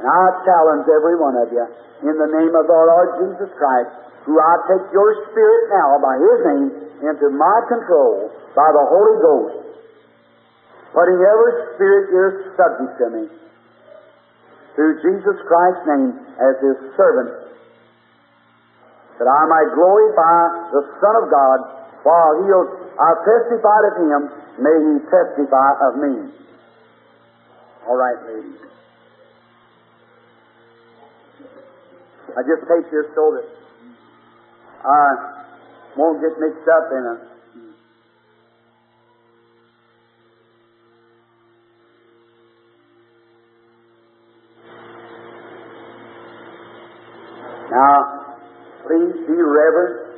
And I challenge every one of you, in the name of our Lord Jesus Christ, who I take your spirit now, by His name, into my control, by the Holy Ghost, putting every spirit here subject to me, through Jesus Christ's name, as His servant, that I might glorify the Son of God, while I've testified of Him, may He testify of me. All right, ladies. I just take this so that I won't get mixed up in it. Now, please be reverent.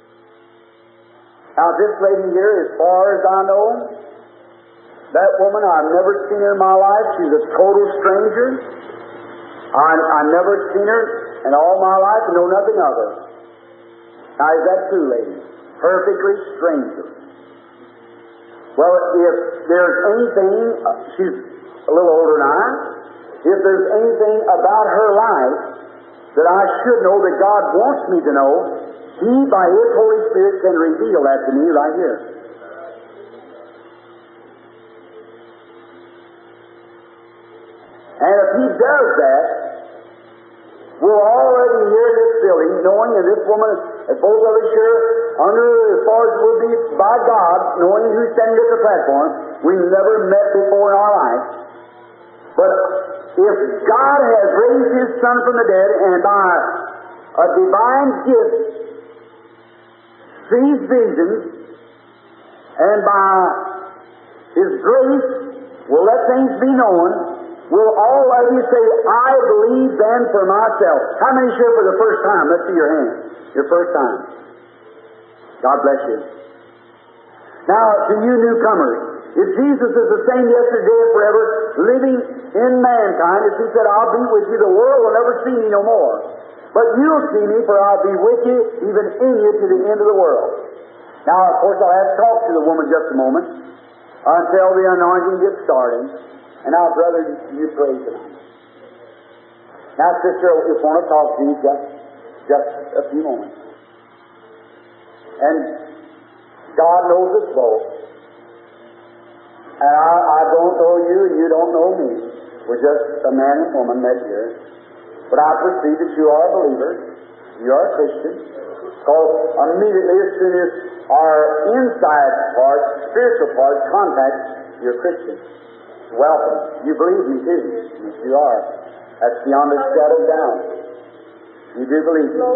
Now, this lady here, as far as I know, that woman, I've never seen her in my life. She's a total stranger. I've never seen her in all my life and know nothing of her. Now, is that true, lady? Perfectly stranger. Well, if there's anything, she's a little older than I, if there's anything about her life that I should know, that God wants me to know, He, by His Holy Spirit, can reveal that to me right here. And if He does that, we're already here in this building, knowing that this woman, as both of us here, under, as far as we'll be by God, knowing who's standing at the platform, we've never met before in our life. But if God has raised His Son from the dead, and by a divine gift sees visions, and by His grace will let things be known, will all of you say, I believe then for myself? How many sure for the first time? Let's see your hand. Your first time. God bless you. Now, to you newcomers, if Jesus is the same yesterday and forever, living in mankind, as He said, I'll be with you, the world will never see me no more. But you'll see me, for I'll be with you, even in you, to the end of the world. Now, of course, I'll have to talk to the woman just a moment, until the anointing gets started. And now, brother, you pray tonight. Now, sister, I just want to talk to you just a few moments. And God knows us both. And I don't know you, and you don't know me. We're just a man and woman met here. But I perceive that you are a believer. You are a Christian. Because immediately, as soon as our inside part, spiritual part, contacts, you're a Christian. Welcome. You believe me too. Yes, you are. That's beyond a shadow of doubt. You do believe me.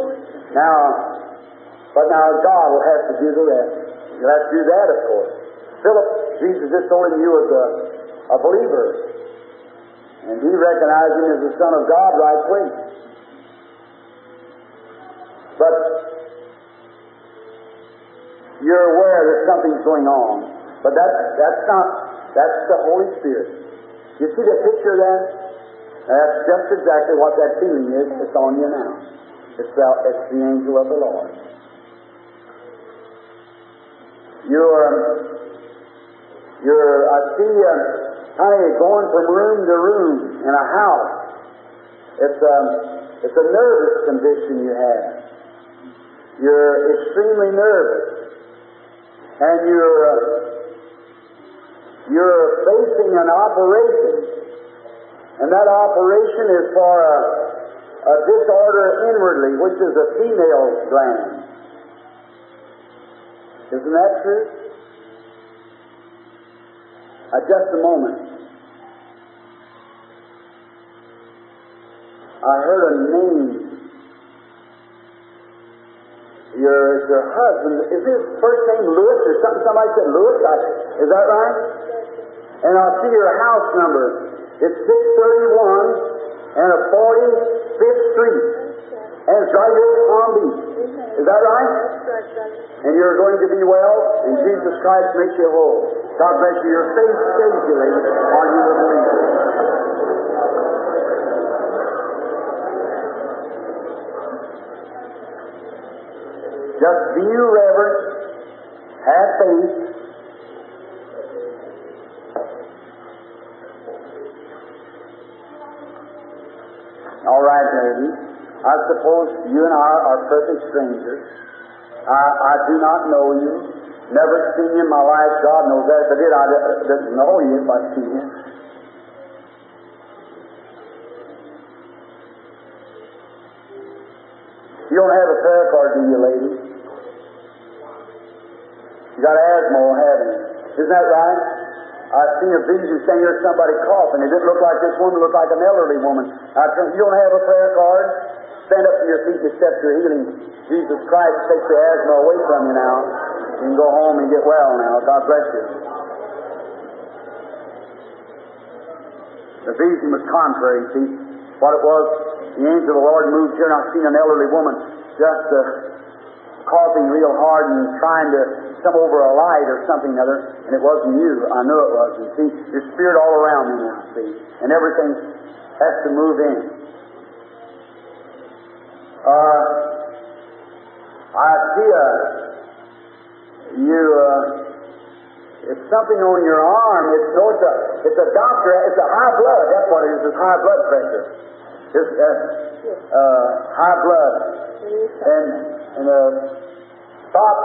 But now God will have to do the rest. He'll have to do that, of course. Philip, Jesus just told him you was a believer. And he recognized him as the Son of God right away. But you're aware that something's going on. But that's the Holy Spirit. You see the picture of that? That's just exactly what that feeling is that's on you now. It's the angel of the Lord. I see honey, going from room to room in a house. It's a nervous condition you have. You're extremely nervous. And you're facing an operation. And that operation is for a disorder inwardly, which is a female gland. Isn't that true? Just a moment. I heard a name. Your husband, is his first name Lewis or something? Somebody said Lewis. Is that right? And I see your house number. It's 631 and a 45th Street. And it's right here in Palm Beach. Is that right? And you're going to be well, and Jesus Christ makes you whole. God bless you. Your faith saves you, lady, or you will believe it. Just be reverent, have faith. All right, lady. I suppose you and I are perfect strangers. I do not know you. Never seen you in my life. God knows that. If I did, I didn't know you if I'd seen you. You don't have a prayer card, do you, lady? You got asthma, haven't you? Isn't that right? I've seen a vision saying there's somebody coughing. It didn't look like this woman, it looked like an elderly woman. You don't have a prayer card? Stand up to your feet and accept your healing. Jesus Christ takes the asthma away from you now. You can go home and get well now. God bless you. The vision was contrary, see. What it was, the angel of the Lord moved here, and I've seen an elderly woman just coughing real hard and trying to come over a light or something or other, and it wasn't you. I knew it wasn't. See, there's spirit all around me now, see, and everything has to move in. I see it's something on your arm. It's a doctor. It's a high blood. That's what it is. It's high blood pressure. It's high blood. And stop.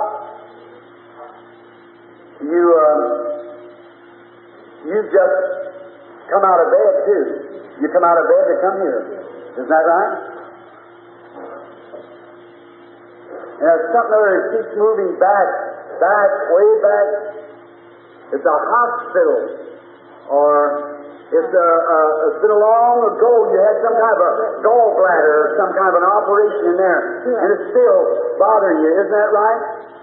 You just come out of bed too. You come out of bed to come here. Isn't that right? And there's something that keeps moving back, way back. It's a hospital, or it's been a long ago you had some kind of a gallbladder or some kind of an operation in there, and it's still bothering you. Isn't that right?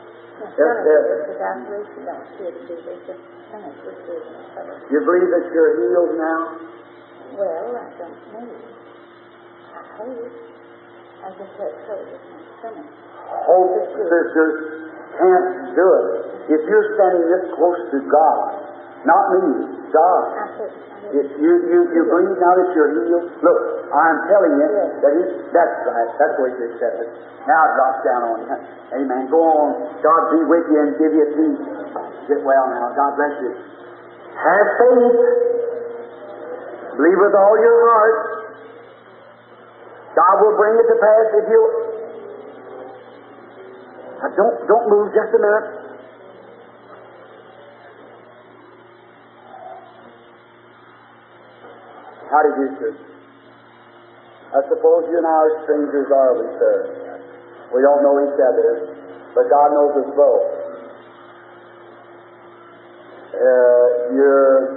You believe that you're healed now? Well, I don't know. I hope. I just had trouble with my stomach. Hope, sisters, can't do it. If you're standing this close to God, not me, God. If you believe now that you're healed, look, I'm telling you that that's right. That's the way to accept it. Now it drops down on you. Amen. Go on. God be with you and give you peace. Get well now. God bless you. Have faith. Believe with all your heart. God will bring it to pass if you... Don't move just a minute. How do you do, sir? I suppose you and I are strangers, are we, sir? We don't know each other, but God knows us both. You're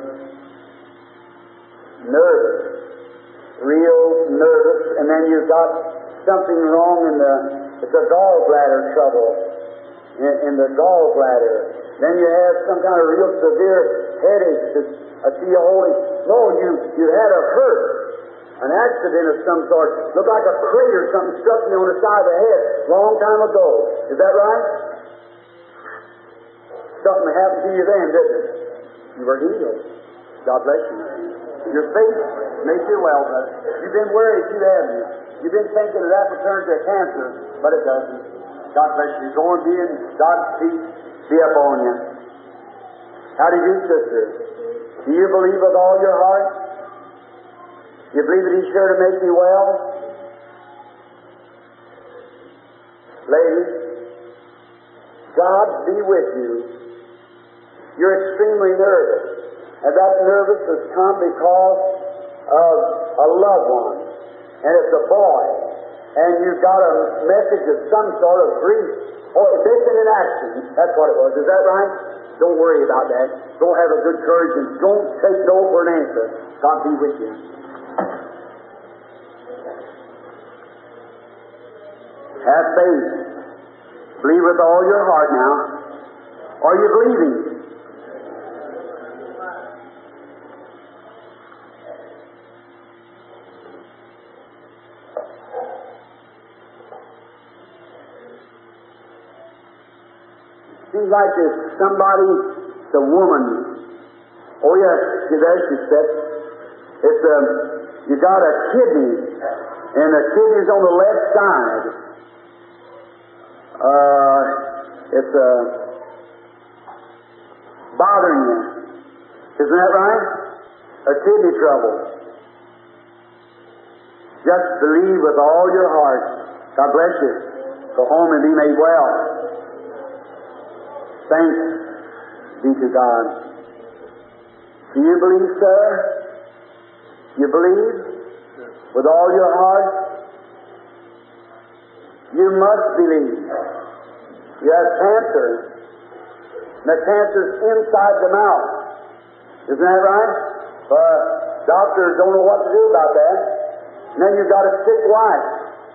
nervous, real nervous, and then you've got something wrong it's a gallbladder trouble in the gallbladder. Then you have some kind of real severe headache. I see you holding. No, you had a hurt, an accident of some sort. Looked like a crate or something struck you on the side of the head a long time ago. Is that right? Something happened to you then, didn't it? You were healed. God bless you. Your faith makes you well, brother. You've been worried, you haven't. You've been thinking that would turn to cancer, but it doesn't. God bless you. Go and be in God's peace be upon you. How do you, sister? Do you believe with all your heart? You believe that He's sure to make me well? Ladies, God be with you. You're extremely nervous. And that nervous has come because of a loved one. And it's a boy. And you've got a message of some sort of grief. Or missing in action. That's what it was. Is that right? Don't worry about that. Don't have a good courage and don't take no for an answer. God be with you. Have faith. Believe with all your heart now. Are you believing? Seems like there's somebody, it's a woman. Oh yes, there she sits. It's you got a kidney, and the kidney's on the left side. It's bothering you. Isn't that right? A kidney trouble. Just believe with all your heart. God bless you. Go home and be made well. Thanks be to God. Do you believe, sir? You believe? With all your heart? You must believe. You have cancer. And the cancer's inside the mouth. Isn't that right? But doctors don't know what to do about that. And then you've got a sick wife.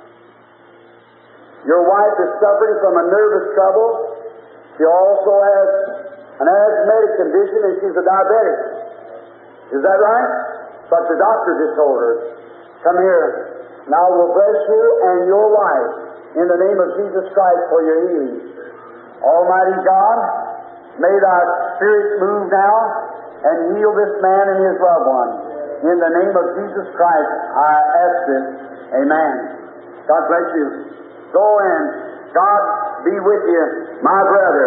Your wife is suffering from a nervous trouble. She also has an asthmatic condition and she's a diabetic. Is that right? But the doctor just told her, come here. Now we'll bless you and your wife in the name of Jesus Christ for your healing. Almighty God, may thy Spirit move now and heal this man and his loved one. In the name of Jesus Christ, I ask this. Amen. God bless you. Go and God be with you, my brother.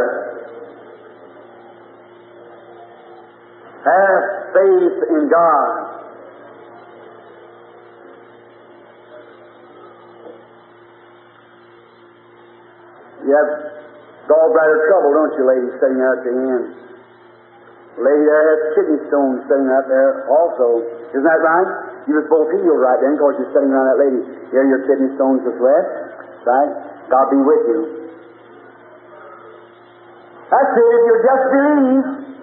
Have faith in God. You have gallbladder trouble, don't you, lady, sitting out at the end? Lady there has kidney stones sitting out there also. Isn't that right? You was both healed right then because you're sitting around that lady. Here your kidney stones was left. Right? God be with you. That's it, if you just believe.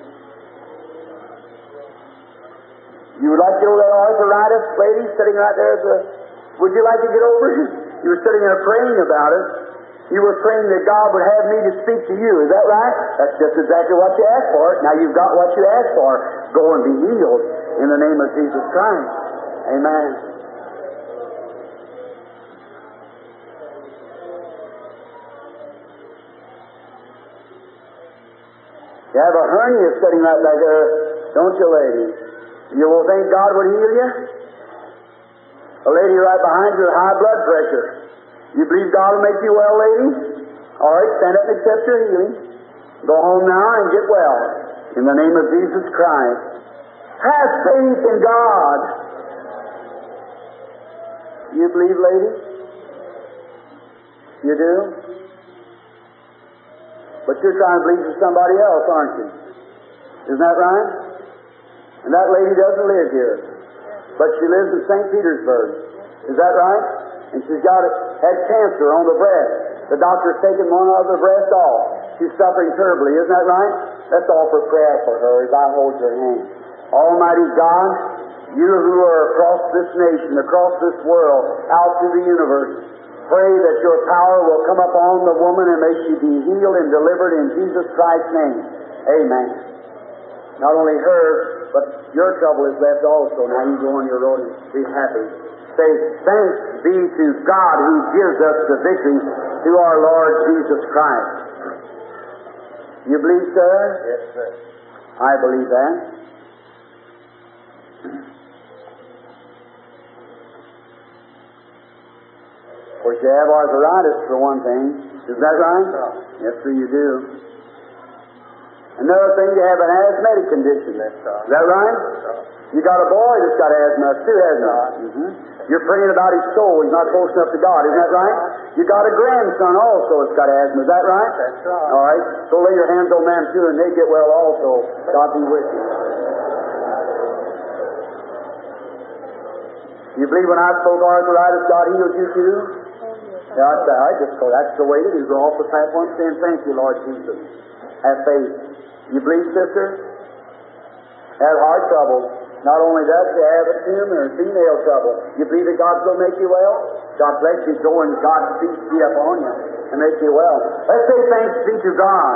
You would like to get over that arthritis lady sitting right there would you like to get over it? You were sitting there praying about it. You were praying that God would have me to speak to you. Is that right? That's just exactly what you asked for. Now you've got what you asked for. Go and be healed in the name of Jesus Christ. Amen. You have a hernia sitting right back there, don't you, lady? You will think God would heal you? A lady right behind you with high blood pressure. You believe God will make you well, lady? All right, stand up and accept your healing. Go home now and get well. In the name of Jesus Christ. Have faith in God. You believe, lady? You do? But you're trying to believe for somebody else, aren't you? Isn't that right? And that lady doesn't live here. But she lives in St. Petersburg. Is that right? And she's had cancer on the breast. The doctor's taken one of the breast off. She's suffering terribly. Isn't that right? Let's offer prayer for her as I hold your hand. Almighty God, you who are across this nation, across this world, out through the universe, pray that your power will come upon the woman and may she be healed and delivered in Jesus Christ's name. Amen. Not only her, but your trouble is left also. Now you go on your road and be happy. Say, thanks be to God who gives us the victory through our Lord Jesus Christ. You believe, sir? Yes, sir. I believe that. Of course, you have arthritis for one thing. Is that right? Yes, sir, you do. Another thing, you have an asthmatic condition. That's right. Is that right? You got a boy that's got asthma, too, hasn't he? You're praying about his soul. He's not close enough to God. Isn't that right? You got a grandson also that's got asthma. Is that right? That's right. All right. So lay your hands on them, too, and they get well also. God be with you. You believe when I spoke arthritis, God healed you, too? Yeah, that's the way it is. We're off the platform saying, thank you, Lord Jesus. Have faith. You believe, sister? Have heart trouble. Not only that, you have a tumor and female trouble. You believe that God's going to make you well? God bless you. Go and God's peace be upon you and make you well. Let's say thanks be to God.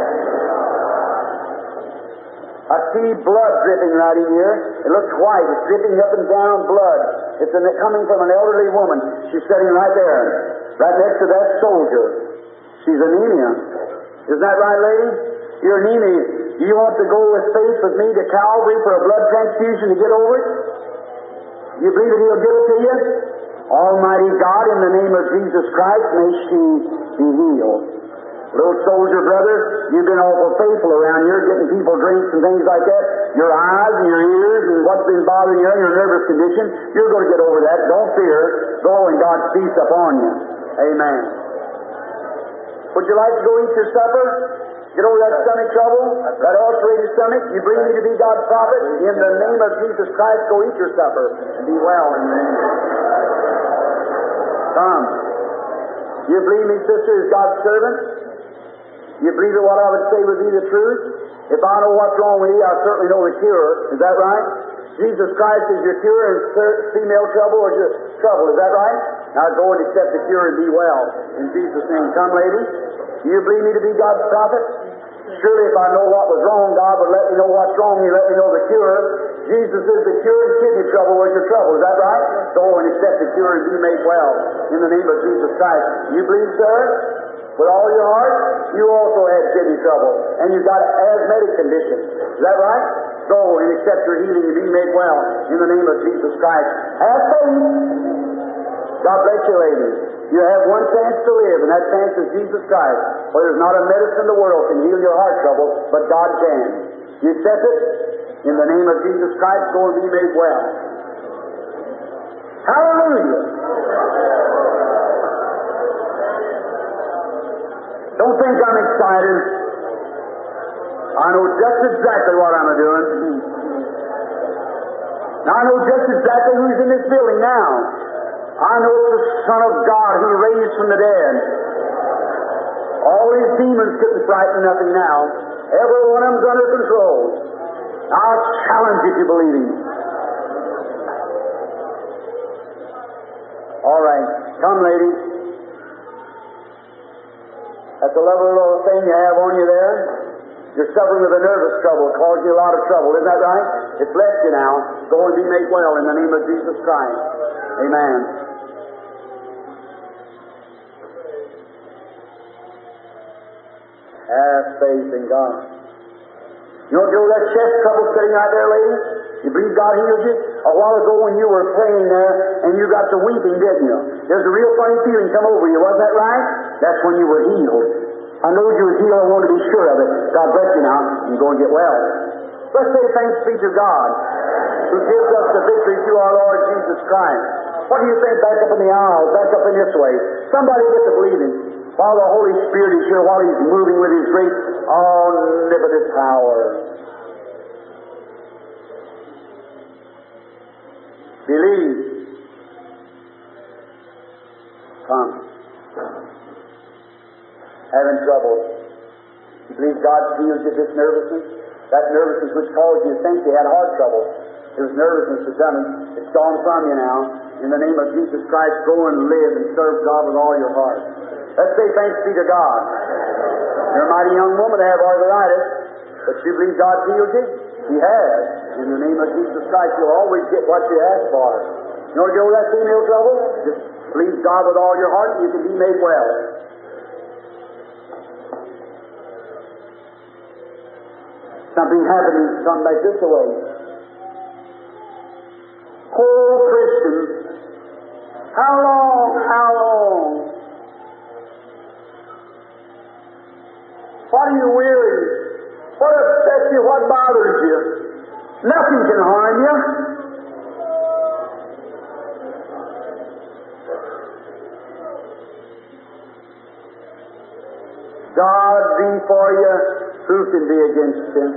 I see blood dripping right in here. It looks white. It's dripping up and down blood. It's coming from an elderly woman. She's sitting right there, right next to that soldier. She's anemia. Isn't that right, lady? You're anemia. Do you want to go with faith with me to Calvary for a blood transfusion to get over it? You believe that He'll give it to you? Almighty God, in the name of Jesus Christ, may she be healed. Little soldier brother, you've been awful faithful around here, getting people drinks and things like that. your eyes and your ears and what's been bothering you, your nervous condition, you're going to get over that. Don't fear. Go and God's peace upon you. Amen. Would you like to go eat your supper? Get over that stomach trouble, that ulcerated stomach. You believe me to be God's prophet? In the name of Jesus Christ, go eat your supper and be well in the name of Jesus. Come. You believe me, sister, as God's servant? You believe that what I would say would be the truth? If I know what's wrong with you, I certainly know the cure. Is that right? Jesus Christ is your cure, and female trouble is your trouble. Is that right? Now go and accept the cure and be well. In Jesus' name. Come, lady. Do you believe me to be God's prophet? Surely if I know what was wrong, God would let me know what's wrong. He let me know the cure. Jesus is the cure, and kidney trouble was your trouble. Is that right? Go and accept the cure and be made well. In the name of Jesus Christ. You believe, sir? With all your heart? You also had kidney trouble. And you've got an asthmatic condition. Is that right? Go and accept your healing and be made well. In the name of Jesus Christ. Have faith. God bless you, ladies. You have one chance to live, and that chance is Jesus Christ. For there's not a medicine in the world can heal your heart trouble, but God can. You accept it? In the name of Jesus Christ, go and be made well. Hallelujah! Don't think I'm excited. I know just exactly what I'm doing. Now, I know just exactly who's in this building now. I know it's the Son of God who raised from the dead. All these demons couldn't frighten nothing now. Every one of them's under control. I'll challenge you to believe Him. All right. Come, ladies. That's a lovely little thing you have on you there. You're suffering with a nervous trouble. It caused you a lot of trouble. Isn't that right? It's left you now. Go and be made well in the name of Jesus Christ. Amen. Have faith in God. You don't know that chest trouble sitting right there, lady? You believe God healed you? A while ago when you were praying there and you got to weeping, didn't you? There's a real funny feeling come over you. Wasn't that right? That's when you were healed. I know you were healed. I want to be sure of it. God bless you now. You go and get well. Let's say thanks be to God who gives us the victory through our Lord Jesus Christ. What do you think back up in the aisle, back up in this way? Somebody get to believing. While the Holy Spirit is here, while He's moving with His great omnipotent power. Believe. Come. Having trouble. You believe God heals you this nervousness? That nervousness which caused you to think you had heart trouble. It was nervousness that done it. It's gone from you now. In the name of Jesus Christ, go and live and serve God with all your heart. Let's say thanks be to God. You're a mighty young woman to have arthritis, but you believe God healed you? He has. In the name of Jesus Christ, you'll always get what you ask for. You want to go with that female trouble? Just believe God with all your heart and you can be made well. Something happening, something like this away. Oh, Christians, how long, how long? What are you weary? What upsets you? What bothers you? Nothing can harm you. God be for you, who can be against you?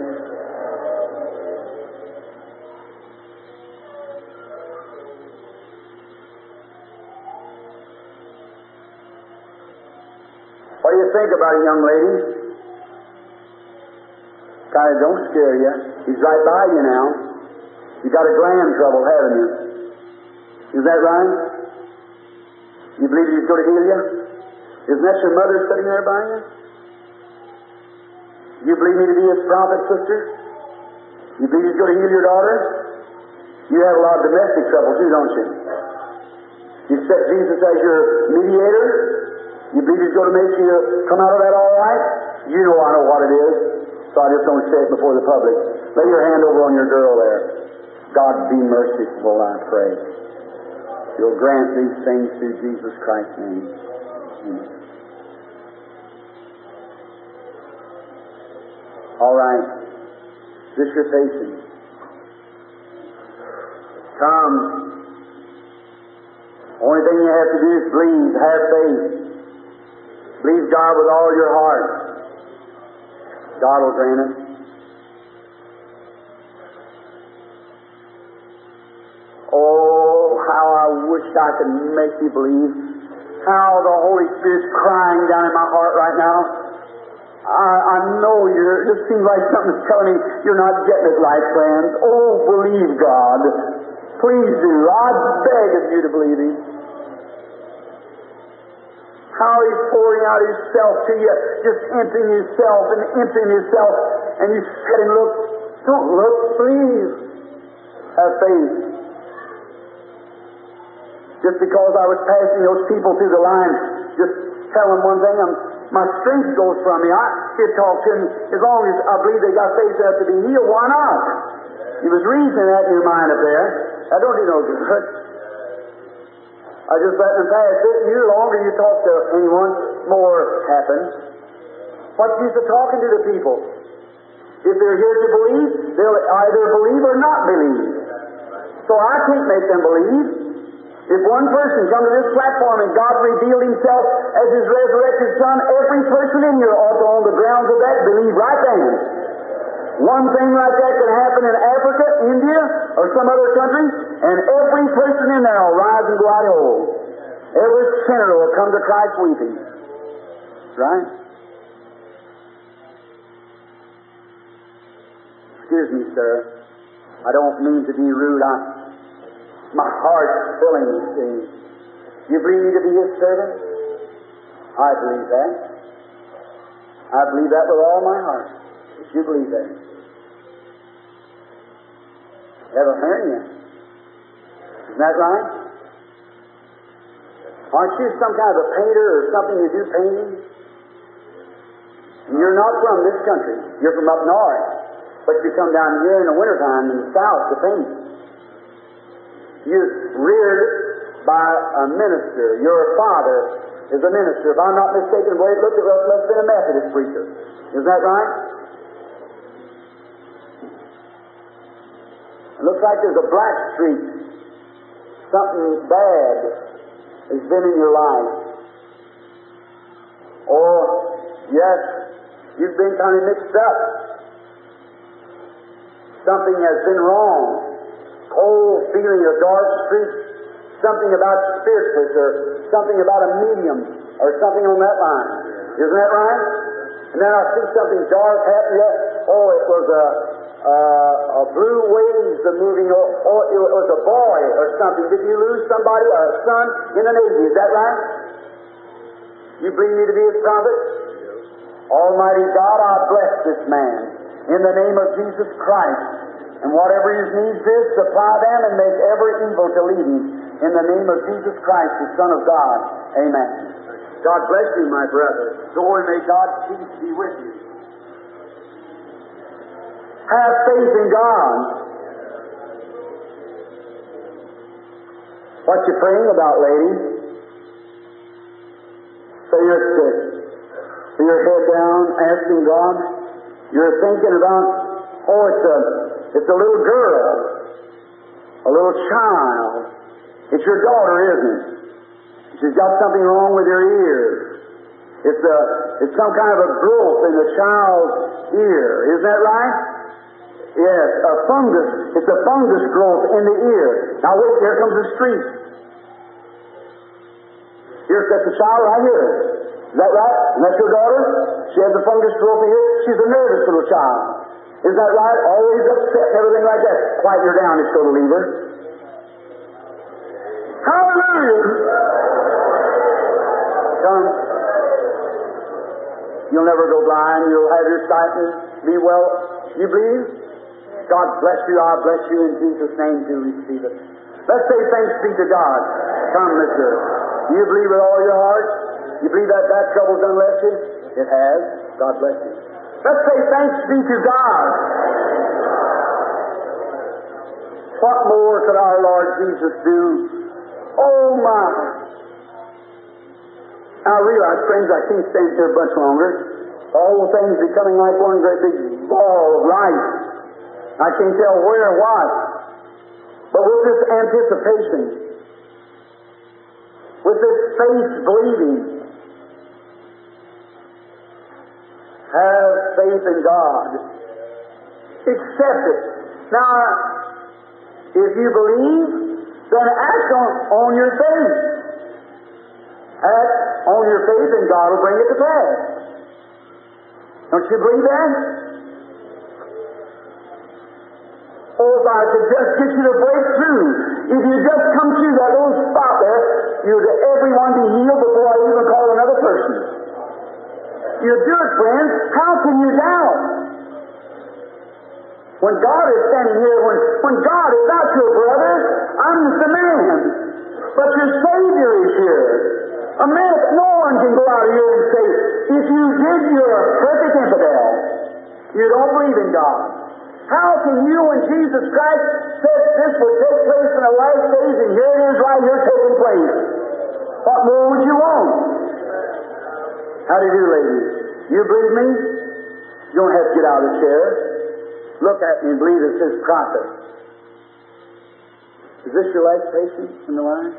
What do you think about it, young lady? Kind of don't scare you. He's right by you now. You got a gland trouble, haven't you? Is that right? You believe He's going to heal you? Isn't that your mother sitting there by you? You believe me to be His prophet, sister? You believe He's going to heal your daughter? You have a lot of domestic trouble too, don't you? You accept Jesus as your mediator? You believe He's going to make you come out of that all right? You know I know what it is. So I just don't say it before the public. Lay your hand over on your girl there. God be merciful, I pray. You'll grant these things through Jesus Christ's name. Amen. All right. Is this your patient? Come. Only thing you have to do is believe, have faith. Believe God with all your heart. God will grant it. Oh, how I wish I could make you believe. How the Holy Spirit's crying down in my heart right now. I know it just seems like something's telling me you're not getting it right, friends. Oh, believe God. Please do. I beg of you to believe Him. How He's pouring out Himself to you, just emptying Himself and emptying Himself, and you sit and look. Don't look, please. Have faith. Just because I was passing those people through the line, just tell them one thing, my strength goes from me. I could talk to them as long as I believe they got faith enough to be healed. Why not? You was reasoning that in your mind up there. That don't do no good. I just let them pass it. The longer you talk to anyone, more happens. What's the use of talking to the people? If they're here to believe, they'll either believe or not believe. So I can't make them believe. If one person come to this platform and God revealed Himself as His resurrected Son, every person in here ought to, on the grounds of that, believe right then. One thing like that can happen in Africa, India, or some other country, and every person in there will rise and go out whole. Every sinner will come to Christ weeping. Right? Excuse me, sir. I don't mean to be rude. My heart's filling, you see. You believe me to be His servant? I believe that. I believe that with all my heart. If you believe that. Never heard you. Isn't that right? Aren't you some kind of a painter or something you do painting? And you're not from this country. You're from up north. But you come down here in the wintertime in the south to paint. You're reared by a minister. Your father is a minister. If I'm not mistaken, the way it looked, it must have been a Methodist preacher. Isn't that right? It looks like there's a black streak. Something bad has been in your life. Or, yes, you've been kind of mixed up. Something has been wrong. Cold feeling, a dark streak, something about spirituality, or something about a medium, or something on that line. Isn't that right? And then I see something dark happen. Oh, it was a blue waves moving. Oh, it was a boy or something. Did you lose somebody, a son in the Navy? Is that right? You believe me to be His prophet? Almighty God, I bless this man in the name of Jesus Christ. And whatever His needs is, supply them and make every evil to leave Him. In the name of Jesus Christ, the Son of God. Amen. God bless you, my brother. Go and may God's peace be with you. Have faith in God. What you praying about, lady? So you're sick. So your head down, asking God. You're thinking about, oh, it's a little girl, a little child. It's your daughter, isn't it? She's got something wrong with her ears. It's some kind of a growth in the child's ear. Isn't that right? Yes, a fungus. It's a fungus growth in the ear. Now wait, here comes the street. Here's the child right here. Is that right? And that's your daughter? She has a fungus growth here. She's a nervous little child. Is that right? Always upset and everything like that. Quiet her down, it's going to leave her. Hallelujah! Come. You'll never go blind. You'll have your sight and be well. You believe? God bless you. I bless you in Jesus' name to receive it. Let's say thanks be to God. Come, mister. Do you believe with all your heart? You believe that trouble's done left you? It has. God bless you. Let's say thanks be to God. What more could our Lord Jesus do? Oh my! I realize, friends, I can't stand here much longer. All the things becoming like one great big ball of light. I can't tell where or what. But with this anticipation, with this faith believing, have faith in God. Accept it. Now, if you believe, then act on your faith. Act on your faith and God will bring it to pass. Don't you believe that? Oh, if I could just get you to break through. If you just come through that little spot there, you'd everyone be healed before I even call another person. You do it, friends. How can you doubt? When God is standing here, when God is not your brother, I'm just a man. But your Savior is here. A man, no one can go out here and say, if you did, you're a perfect infidel. You don't believe in God. How can you, when Jesus Christ said this would take place in the last days, and here it is right here taking place? What more would you want? How do you do, ladies? You believe me? You don't have to get out of the chair. Look at me and believe it's His prophet. Is this your last patient in the line?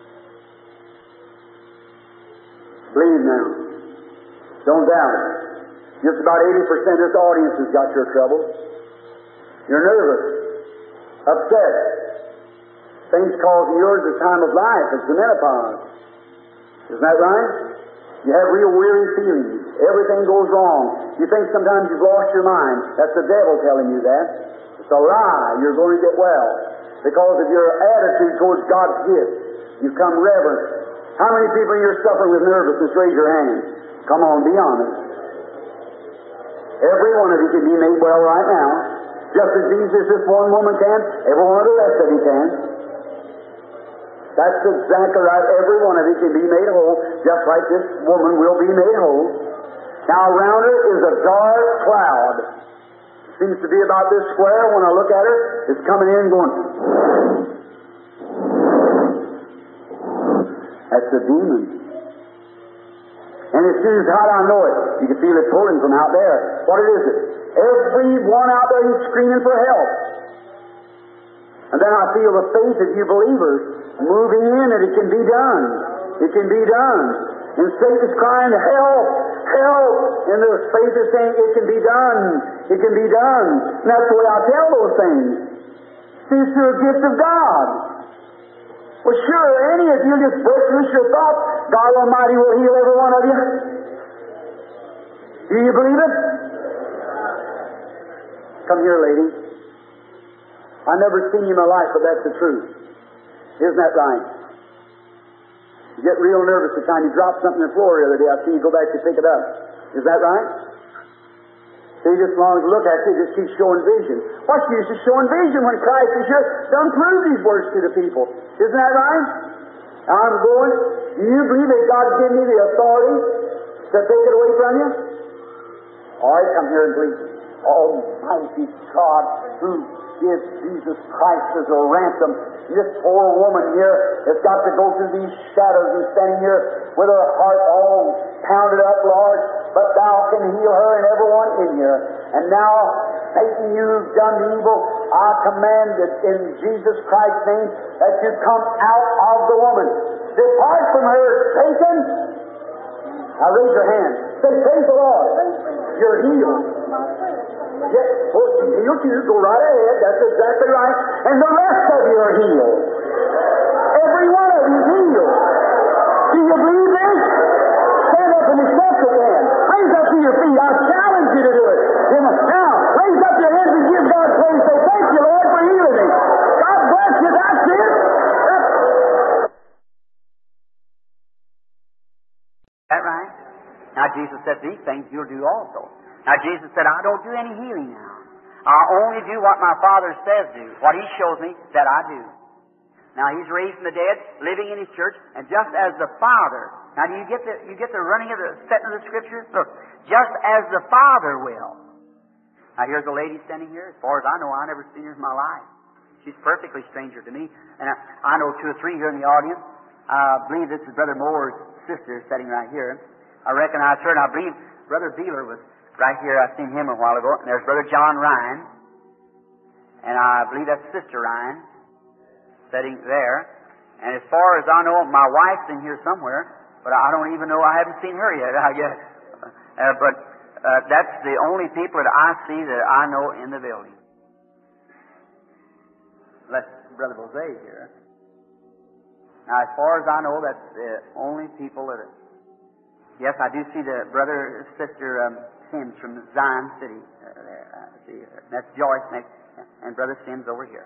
Believe now. Don't doubt it. Just about 80% of this audience has got your trouble. You're nervous, upset. Things causing yours the time of life. It's the menopause. Isn't that right? You have real weary feelings. Everything goes wrong. You think sometimes you've lost your mind. That's the devil telling you that. It's a lie. You're going to get well. Because of your attitude towards God's gift. You come reverent. How many people here suffering with nervousness? Raise your hand. Come on, be honest. Every one of you can be made well right now. Just as Jesus, this one woman can, every one of the rest of you can. That's exactly right. Every one of you can be made whole, just like this woman will be made whole. Now around her is a dark cloud. Seems to be about this square. When I look at her, it's coming in going. That's a demon. And as soon as I know it, you can feel it pulling from out there. What is it? Everyone out there is screaming for help. And then I feel the faith of you believers moving in that it can be done. It can be done. And Satan's crying, help, help. And the faith is saying, it can be done. It can be done. And that's the way I tell those things. See, it's through a gift of God. Well, sure, any of you just break loose your thoughts, God Almighty will heal every one of you. Do you believe it? Come here, lady. I've never seen you in my life, but that's the truth. Isn't that right? You get real nervous the time you drop something on the floor the other day. I see you go back to pick it up. Is that right? So you just long as look at it, just keep showing vision. What's the use of showing vision when Christ is here? Don't prove these words to the people. Isn't that right? Now I'm going. Do you believe that God gave me the authority to take it away from you? All right, come here and believe. Almighty God, who gives Jesus Christ as a ransom. This poor woman here has got to go through these shadows and standing here with her heart all pounded up, Lord, but Thou can heal her and everyone in here. And now, Satan, you've done evil. I command that in Jesus Christ's name that you come out of the woman. Depart from her, Satan. Now raise your hand. Say, praise the Lord. You're healed. Yes, well, healed you. Go right ahead. That's exactly right. And the rest of you are healed. Every one of you is healed. Do you believe this? Stand up and accept it then. Raise up to your feet. I challenge you to do it. Now, raise up your hands and give God praise. Say, thank you, Lord, for healing me. God bless you. That's it. That right? Now Jesus said, these things you'll do also. Now Jesus said, I don't do any healing now. I only do what my Father says do. What He shows me that I do. Now He's raising the dead, living in His church, and just as the Father. Now do you get the running of the setting of the Scripture? Look, just as the Father will. Now here's a lady standing here. As far as I know, I've never seen her in my life. She's perfectly stranger to me. And I know two or three here in the audience. I believe this is Brother Moore's sister sitting right here. I recognize her, and I believe Brother Beeler was right here. I seen him a while ago. And there's Brother John Ryan. And I believe that's Sister Ryan. sitting there. And as far as I know, my wife's in here somewhere, but I don't even know, I haven't seen her yet, I guess. But that's the only people that I see that I know in the building. That's Brother Bose here. Now, as far as I know, that's the only people that are... Yes, I do see the brother, sister Sims from Zion City. I see her. That's Joyce next, and Brother Sims over here.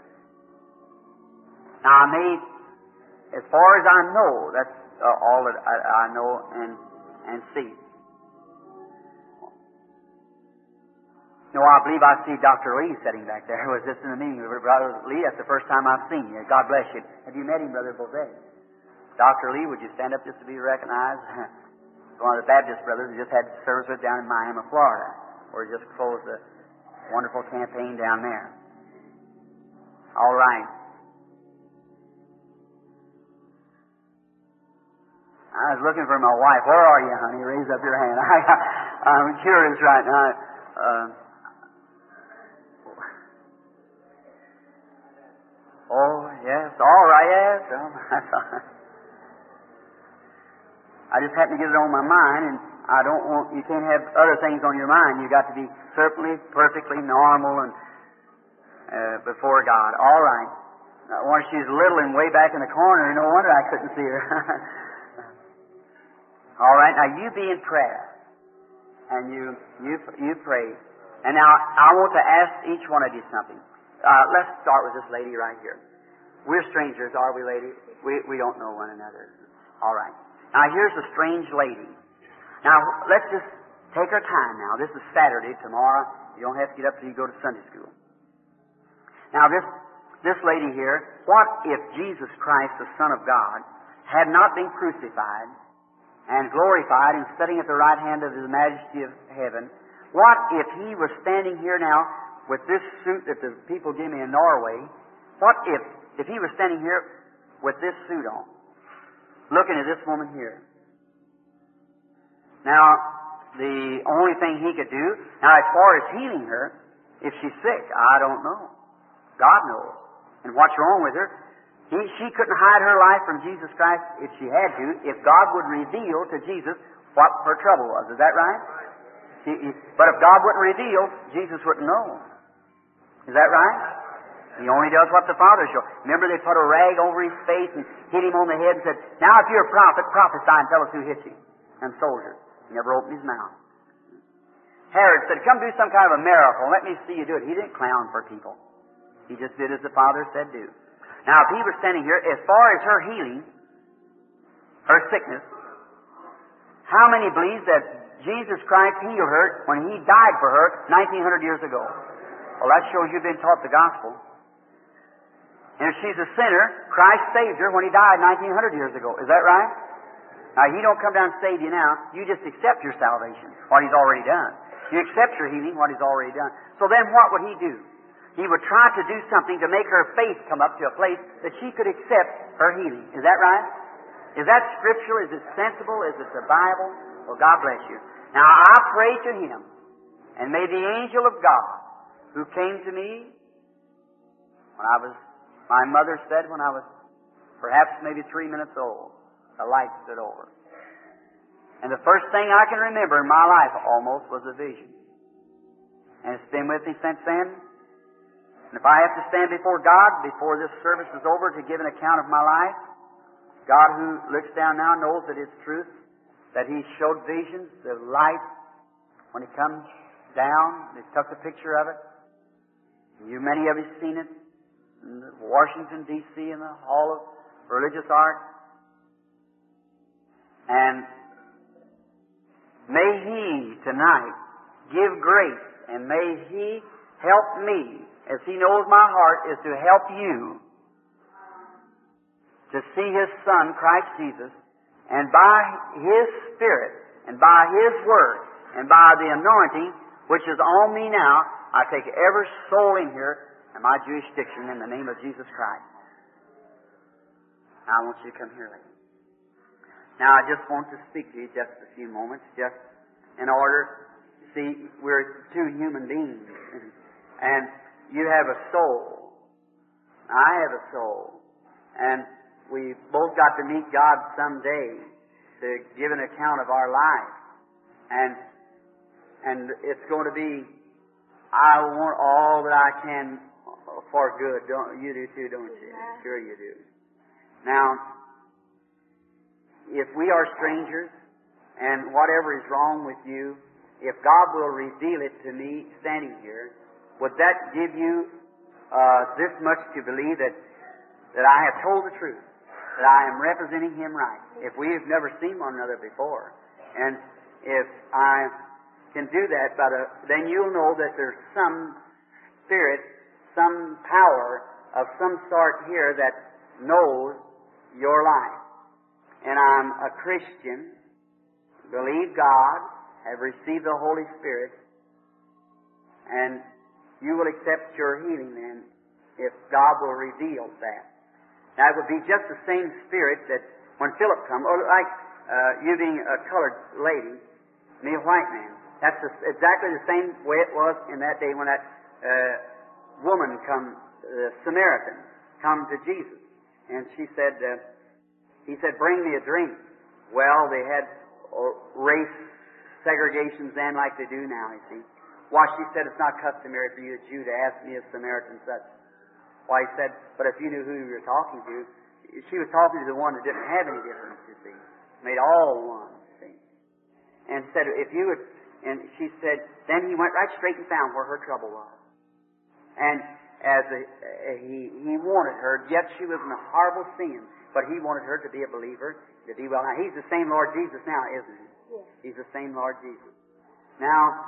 Now, as far as I know, that's all that I know and see. No, I believe I see Dr. Lee sitting back there. I was just in the meeting with Brother Lee. That's the first time I've seen you. God bless you. Have you met him, Brother Bose? Dr. Lee, would you stand up just to be recognized? One of the Baptist brothers who just had service with down in Miami, Florida, where he just closed a wonderful campaign down there. All right. I was looking for my wife. Where are you, honey? Raise up your hand. I'm curious right now. Oh, yes. All right, yes. I just happened to get it on my mind, and I don't want, you can't have other things on your mind. You got to be certainly perfectly normal and before God. All right. Now, when she's little and way back in the corner, no wonder I couldn't see her. All right. Now you be in prayer, and you pray. And now I want to ask each one of you something. Let's start with this lady right here. We're strangers, are we, lady? We don't know one another. All right. Now, here's a strange lady. Now, let's just take our time now. This is Saturday. Tomorrow, you don't have to get up till you go to Sunday school. Now, this lady here, what if Jesus Christ, the Son of God, had not been crucified and glorified and sitting at the right hand of His Majesty of heaven? What if He was standing here now with this suit that the people give me in Norway? What if He was standing here with this suit on? Looking at this woman here. Now, the only thing He could do, now as far as healing her, if she's sick, I don't know. God knows. And what's wrong with her? She couldn't hide her life from Jesus Christ if she had to, if God would reveal to Jesus what her trouble was. Is that right? But if God wouldn't reveal, Jesus wouldn't know. Is that right? He only does what the Father shows. Remember, they put a rag over His face and hit Him on the head and said, "Now if you're a prophet, prophesy and tell us who hit you." And soldiers. He never opened his mouth. Herod said, "Come do some kind of a miracle. Let me see you do it." He didn't clown for people. He just did as the Father said do. Now, if He was standing here, as far as her healing, her sickness, how many believe that Jesus Christ healed her when He died for her 1900 years ago? Well, that shows you've been taught the gospel. And if she's a sinner, Christ saved her when He died 1900 years ago. Is that right? Now, He don't come down and save you now. You just accept your salvation, what He's already done. You accept your healing, what He's already done. So then what would He do? He would try to do something to make her faith come up to a place that she could accept her healing. Is that right? Is that scriptural? Is it sensible? Is it the Bible? Well, God bless you. Now, I pray to Him, and may the angel of God, who came to me when my mother said when I was perhaps maybe 3 minutes old, the light stood over. And the first thing I can remember in my life almost was a vision. And it's been with me since then. And if I have to stand before God before this service is over to give an account of my life, God who looks down now knows that it's truth, that He showed visions, the light, when He comes down, He took a picture of it. Many of you have seen it in Washington, D.C., in the Hall of Religious Art. And may He tonight give grace, and may He help me, as He knows my heart is to help you, to see His Son, Christ Jesus, and by His Spirit, and by His Word, and by the anointing which is on me now, I take every soul in here in my jurisdiction in the name of Jesus Christ. Now I want you to come here, lady. Now I just want to speak to you just a few moments, just in order. See, we're two human beings, and you have a soul. I have a soul. And we both got to meet God someday to give an account of our life. And it's going to be, I want all that I can for good. You do too, don't you? Sure you do. Now, if we are strangers, and whatever is wrong with you, if God will reveal it to me standing here, would that give you this much to believe that I have told the truth, that I am representing Him right? If we have never seen one another before, and if I can do that, then you'll know that there's some spirit, some power of some sort here that knows your life. And I'm a Christian, believe God, have received the Holy Spirit, and you will accept your healing then if God will reveal that. Now, it would be just the same spirit that when Philip come, or like you being a colored lady, me a white man. That's exactly the same way it was in that day when that woman come, the Samaritan, come to Jesus. And she said, he said, bring me a drink. Well, they had race segregations then like they do now, you see. Why, she said, it's not customary for you, a Jew, to ask me a Samaritan such. Why, he said, but if you knew who you were talking to, she was talking to the one that didn't have any difference, you see. Made all one, you see. And said, if you would, and she said, then he went right straight and found where her trouble was. And as he wanted her, yet she was in a horrible sin, but he wanted her to be a believer, to be well. Now, He's the same Lord Jesus now, isn't He? Yes. He's the same Lord Jesus. Now,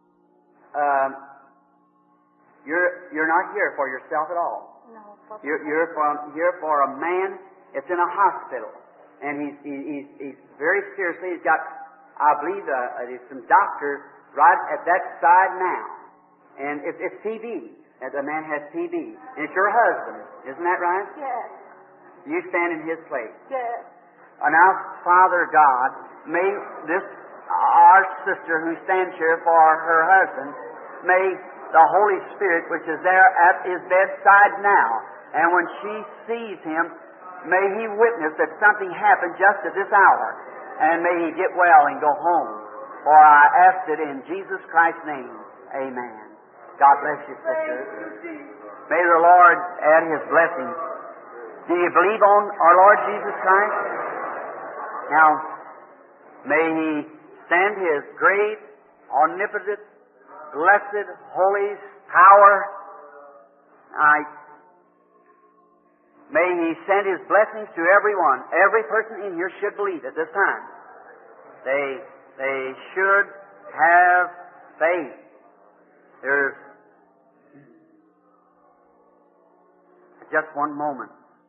you're not here for yourself at all. No. You're here for a man that's in a hospital, and he's very seriously. He's got, I believe, there's some doctors right at that side now, and it's TB. The man has TB, and it's your husband, isn't that right? Yes. You stand in his place. Yes. Now, Father God, may this our sister who stands here for her husband, may the Holy Spirit, which is there at his bedside now, and when she sees him, may he witness that something happened just at this hour, and may he get well and go home. For I ask it in Jesus Christ's name. Amen. God bless you, sister. May the Lord add His blessings. Do you believe on our Lord Jesus Christ? Now, may He send His great, omnipotent, blessed, holy power. May He send His blessings to everyone. Every person in here should believe at this time. They should have faith. There's just one moment.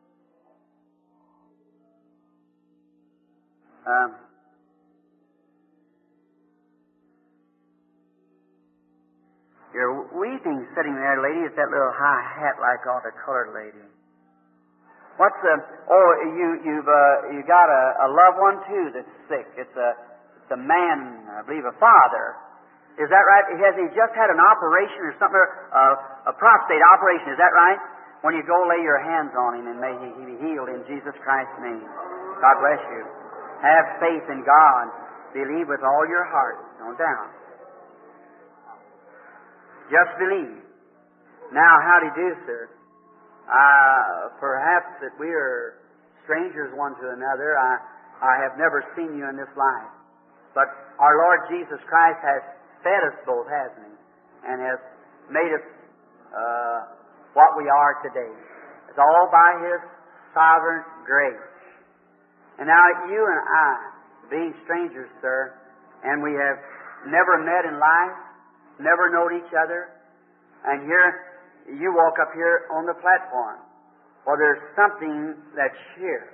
You're weeping sitting there, lady, with that little high hat like all the colored lady. What's you got a loved one too that's sick. It's a man, I believe, a father. Is that right? Has he just had an operation or something, a prostate operation? Is that right? When you go lay your hands on him, and may he be healed in Jesus Christ's name. God bless you. Have faith in God. Believe with all your heart. Don't doubt. Just believe. Now, how do you do, sir? Perhaps that we are strangers one to another. I have never seen you in this life. But our Lord Jesus Christ has fed us both, hasn't He? And has made us what we are today. It's all by His sovereign grace. And now you and I, being strangers, sir, and we have never met in life, never known each other, and here you walk up here on the platform. Well, there's something that's here.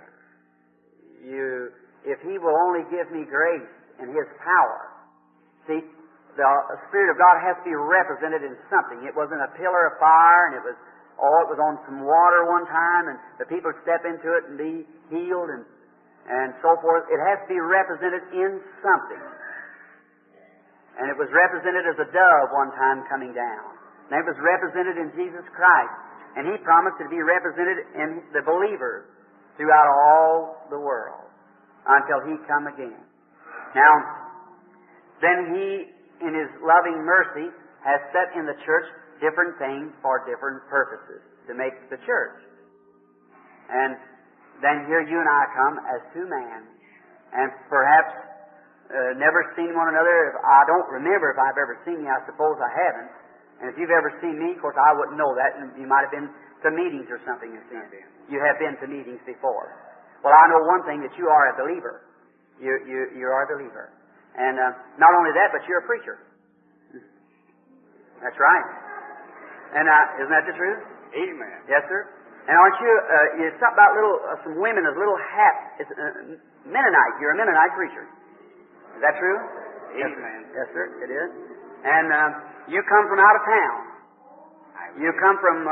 If He will only give me grace and His power. See, the Spirit of God has to be represented in something. It was in a pillar of fire, and it was on some water one time, and the people step into it and be healed and so forth. It has to be represented in something. And it was represented as a dove one time coming down. And it was represented in Jesus Christ. And He promised to be represented in the believers throughout all the world until He come again. Now, then He, in His loving mercy, has set in the church different things for different purposes to make the church. And then here you and I come as two men, and perhaps never seen one another. I don't remember if I've ever seen you. I suppose I haven't. And if you've ever seen me, of course, I wouldn't know that. And you might have been to meetings or something. You have been to meetings before. Well, I know one thing, that you are a believer. You are a believer. And not only that, but you're a preacher. That's right. And isn't that the truth? Amen. Yes, sir. And aren't you? It's something about some women with little hats. It's Mennonite. You're a Mennonite preacher. Is that true? Amen. Yes, sir. It is. And you come from out of town. You come from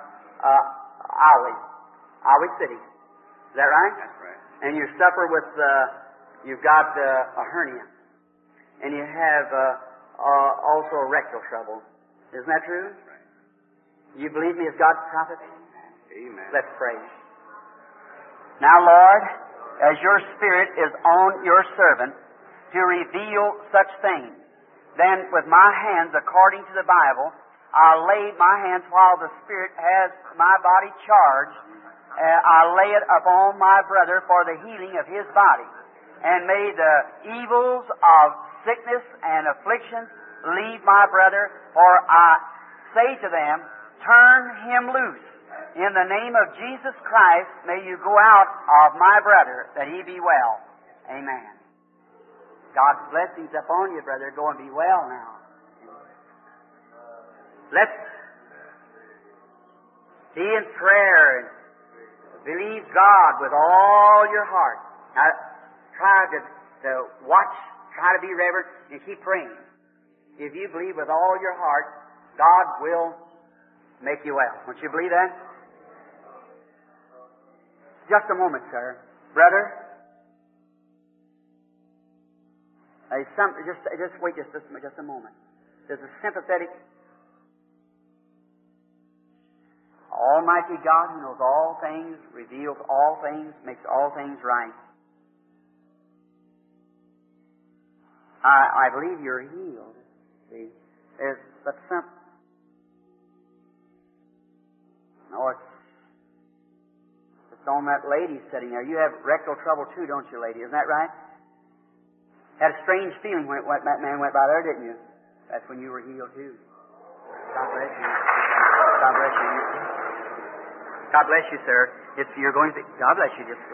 Iowa City. Is that right? That's right. And you suffer with. You've got a hernia, and you have also rectal trouble. Isn't that true? That's right. You believe me as God's prophet? Amen. Let's pray. Now, Lord, as your Spirit is on your servant to reveal such things, then with my hands, according to the Bible, I'll lay my hands while the Spirit has my body charged. I'll lay it upon my brother for the healing of his body. And may the evils of sickness and afflictions leave my brother, for I say to them, turn him loose. In the name of Jesus Christ, may you go out of my brother, that he be well. Amen. God's blessings upon you, brother. Go and be well now. Let's be in prayer and believe God with all your heart. Now, try to watch, try to be reverent, and keep praying. If you believe with all your heart, God will make you well. Won't you believe that? Just a moment, sir. Brother, just wait just a moment. There's a sympathetic, Almighty God who knows all things, reveals all things, makes all things right. I believe you're healed. See, but some. No, it's on that lady sitting there. You have rectal trouble too, don't you, lady? Isn't that right? Had a strange feeling when that man went by there, didn't you? That's when you were healed too. God bless you. God bless you. God bless you, sir. You're going to. God bless you. Just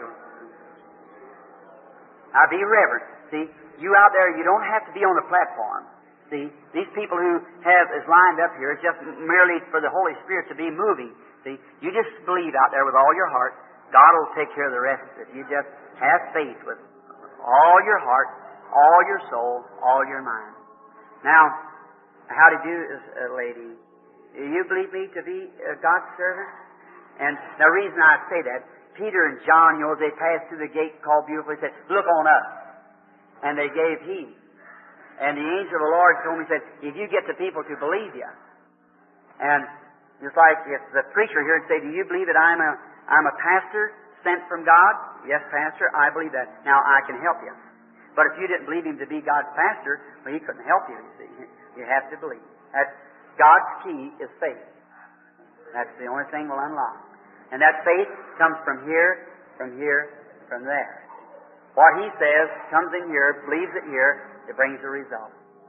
now, be reverent. See, you out there, you don't have to be on the platform. See, these people who is lined up here, it's just merely for the Holy Spirit to be moving. See, you just believe out there with all your heart. God will take care of the rest of it. You just have faith with all your heart, all your soul, all your mind. Now, how do you do, lady? Do you believe me to be God's servant? And the reason I say that, Peter and John, they passed through the gate called Beautiful. He said, look on us. And they gave heed. And the angel of the Lord told me, said, if you get the people to believe you. And just like if the preacher here would say, do you believe that I'm a pastor sent from God? Yes, pastor, I believe that. Now I can help you. But if you didn't believe him to be God's pastor, well, he couldn't help you, you see. You have to believe. God's key is faith. That's the only thing will unlock. And that faith comes from here, from there. What he says comes in here, believes it here, it brings a result.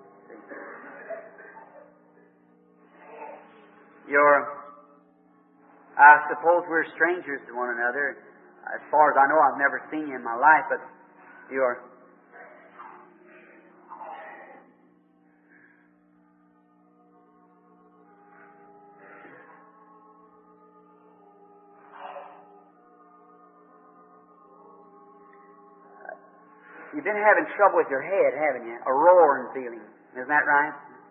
I suppose we're strangers to one another. As far as I know, I've never seen you in my life, but you're. You've been having trouble with your head, haven't you? A roaring feeling. Isn't that right?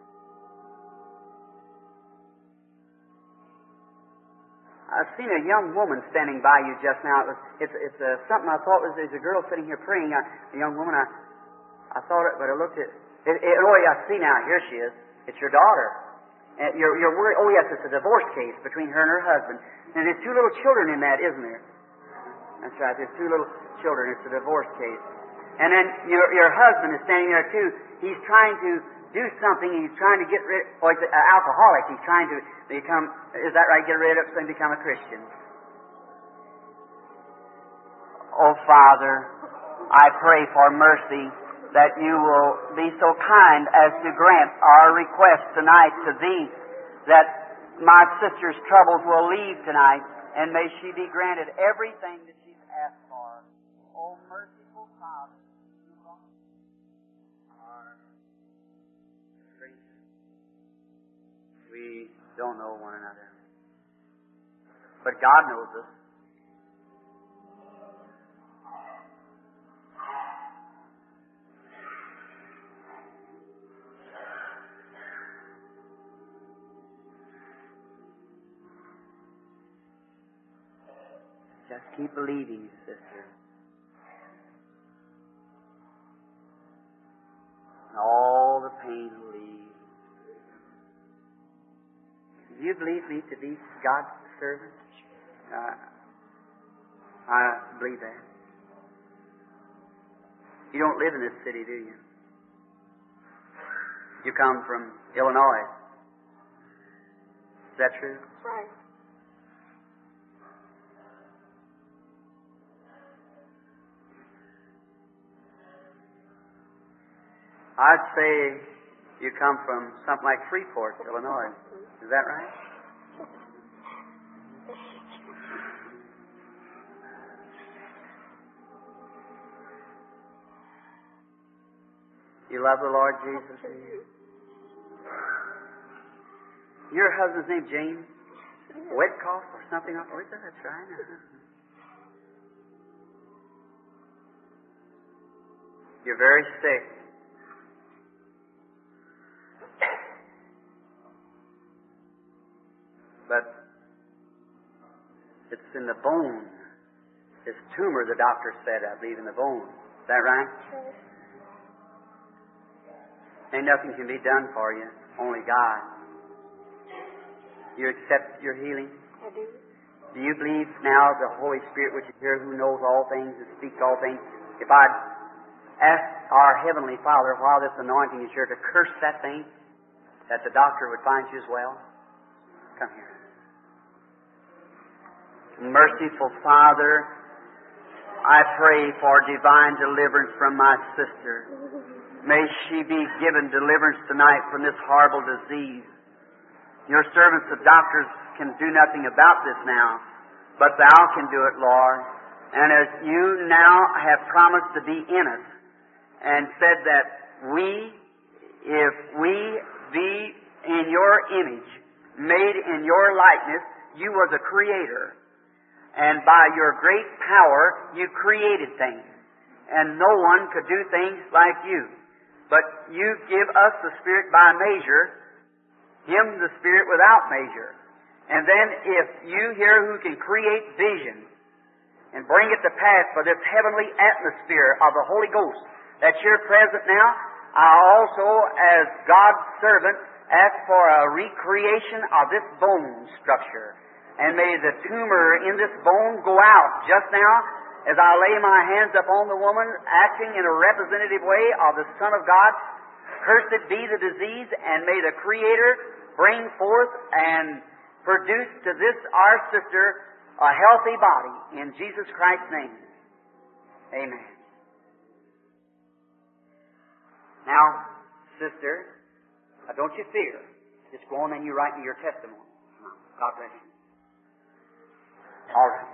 I've seen a young woman standing by you just now. It's something I thought was there's a girl sitting here praying. A young woman. I thought it, but I looked at. Oh, yeah, I see now. Here she is. It's your daughter. You're worried. Oh, yes, it's a divorce case between her and her husband. And there's two little children in that, isn't there? That's right. There's two little children. It's a divorce case. And then your husband is standing there, too. He's trying to do something. He's trying to get rid. Oh, he's an alcoholic. He's trying to become. Is that right? Get rid of it and become a Christian. Oh, Father, I pray for mercy that you will be so kind as to grant our request tonight to Thee, that my sister's troubles will leave tonight, and may she be granted everything that she's asked for. Oh, merciful Father, we don't know one another, but God knows us. Just keep believing, sister. And all the pain will leave. Do you believe me to be God's servant? I believe that. You don't live in this city, do you? You come from Illinois. Is that true? Right. I'd say you come from something like Freeport, Illinois. Is that right? You love the Lord Jesus, do you? Your husband's name James Wetcoff or something? Oh, that's right. You're very sick. But it's in the bone. This tumor, the doctor said, I believe, in the bone. Is that right? Ain't nothing can be done for you. Only God. You accept your healing? I do. Do you believe now the Holy Spirit, which is here, who knows all things and speaks all things? If I'd ask our Heavenly Father while this anointing is here to curse that thing, that the doctor would find you as well? Come here. Merciful Father, I pray for divine deliverance from my sister. May she be given deliverance tonight from this horrible disease. Your servants, the doctors, can do nothing about this now, but Thou can do it, Lord. And as You now have promised to be in us, and said that if we be in Your image, made in Your likeness, You was a creator. And by Your great power, You created things. And no one could do things like You. But You give us the Spirit by measure, Him the Spirit without measure. And then if You here who can create vision and bring it to pass for this heavenly atmosphere of the Holy Ghost that's here present now, I also, as God's servant, ask for a recreation of this bone structure. And may the tumor in this bone go out just now as I lay my hands upon the woman, acting in a representative way of the Son of God. Cursed be the disease, and may the Creator bring forth and produce to this our sister a healthy body. In Jesus Christ's name. Amen. Now, sister, don't you fear. Just go on and you write me your testimony. God bless you. All right.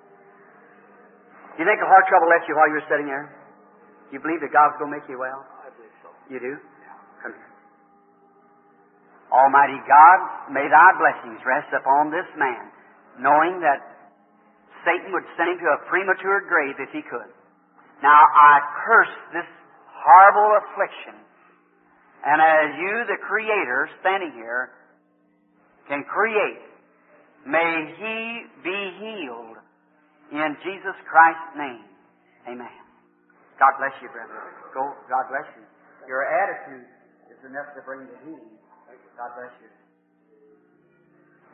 Do you think the heart trouble left you while you were sitting there? Do you believe that God's going to make you well? I believe so. You do? Yeah. Come here. Almighty God, may Thy blessings rest upon this man, knowing that Satan would send him to a premature grave if he could. Now I curse this horrible affliction, and as You, the Creator, standing here, can create, may he be healed in Jesus Christ's name. Amen. God bless you, brother. Go. God bless you. Your attitude is enough to bring the healing. God bless you.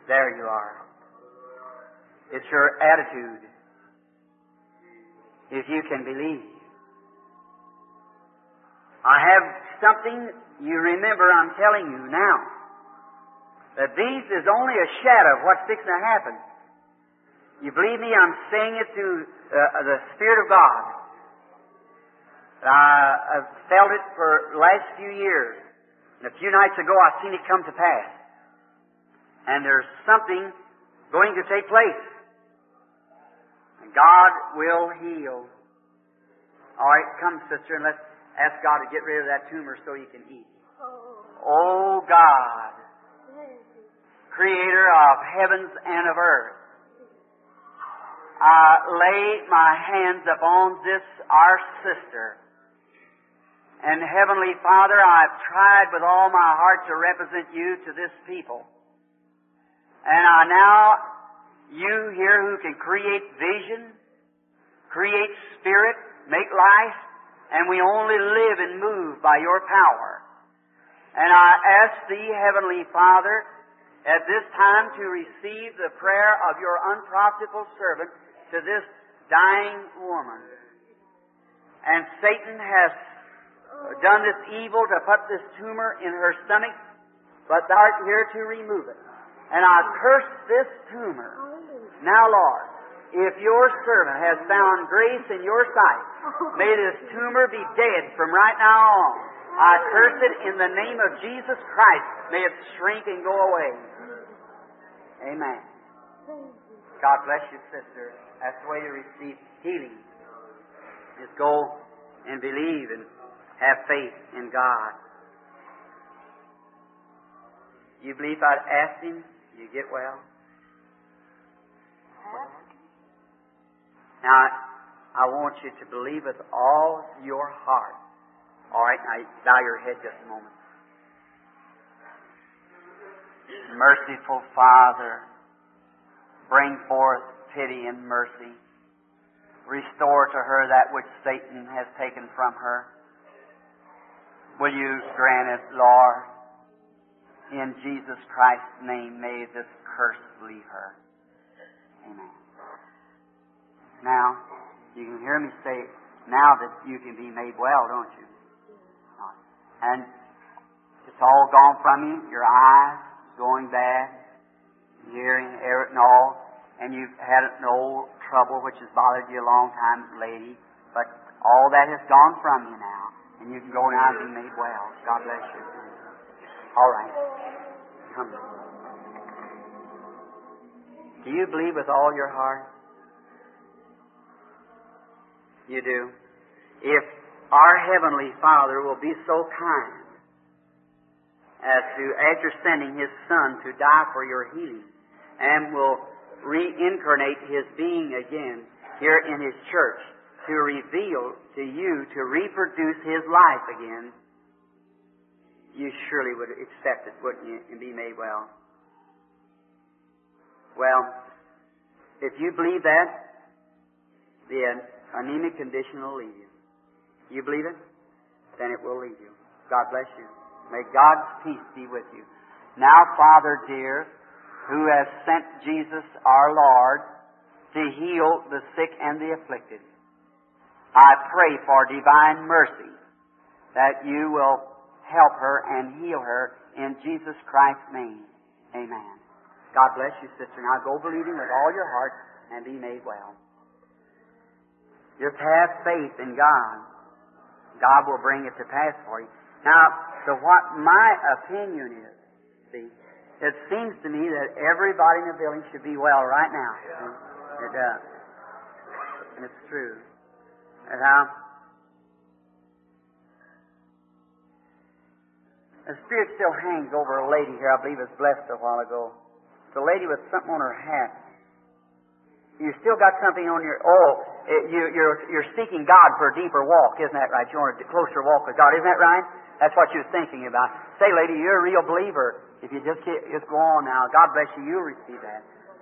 There you are. It's your attitude. If you can believe. I have something you remember I'm telling you now. That this is only a shadow of what's fixing to happen. You believe me? I'm saying it through the Spirit of God. I've felt it for the last few years. And a few nights ago I've seen it come to pass. And there's something going to take place. And God will heal. All right, come, sister, and let's ask God to get rid of that tumor so you can eat. Oh, God, Creator of heavens and of earth, I lay my hands upon this, our sister. And Heavenly Father, I've tried with all my heart to represent you to this people. And I now, you here who can create vision, create spirit, make life, and we only live and move by your power. And I ask Thee, Heavenly Father, at this time to receive the prayer of your unprofitable servant to this dying woman. And Satan has done this evil to put this tumor in her stomach, but Thou art here to remove it. And I curse this tumor. Now, Lord, if your servant has found grace in your sight, may this tumor be dead from right now on. I curse it in the name of Jesus Christ. May it shrink and go away. Amen. God bless you, sister. That's the way to receive healing. Just go and believe and have faith in God. You believe I'd ask Him, you get well? Now, I want you to believe with all your heart. All right, now bow your head just a moment. Merciful Father, bring forth pity and mercy. Restore to her that which Satan has taken from her. Will you grant it, Lord? In Jesus Christ's name, may this curse leave her. Amen. Now, you can hear me say, now that you can be made well, don't you? And it's all gone from you. Your eyes going bad, hearing, and all. And you've had an old trouble which has bothered you a long time, lady. But all that has gone from you now. And you can go now and be made well. God bless you. All right. Come. Do you believe with all your heart? You do. If our Heavenly Father will be so kind as to, after sending His Son to die for your healing, and will reincarnate His being again here in His church, to reveal to you, to reproduce His life again, you surely would accept it, wouldn't you, and be made well? Well, if you believe that, the anemic condition will leave you. You believe it? Then it will leave you. God bless you. May God's peace be with you. Now, Father dear, who has sent Jesus our Lord to heal the sick and the afflicted, I pray for divine mercy that you will help her and heal her in Jesus Christ's name. Amen. God bless you, sister. Now go believing with all your heart and be made well. Just have faith in God. God will bring it to pass for you. Now, so what my opinion is, see, it seems to me that everybody in the building should be well right now. It does. And it's true. And the Spirit still hangs over a lady here, I believe was blessed a while ago. It's a lady with something on her hat. You still got something on your... you're seeking God for a deeper walk, isn't that right? You want a closer walk with God, isn't that right? That's what you're thinking about. Say, lady, you're a real believer. If you just go on now, God bless you, you'll receive that.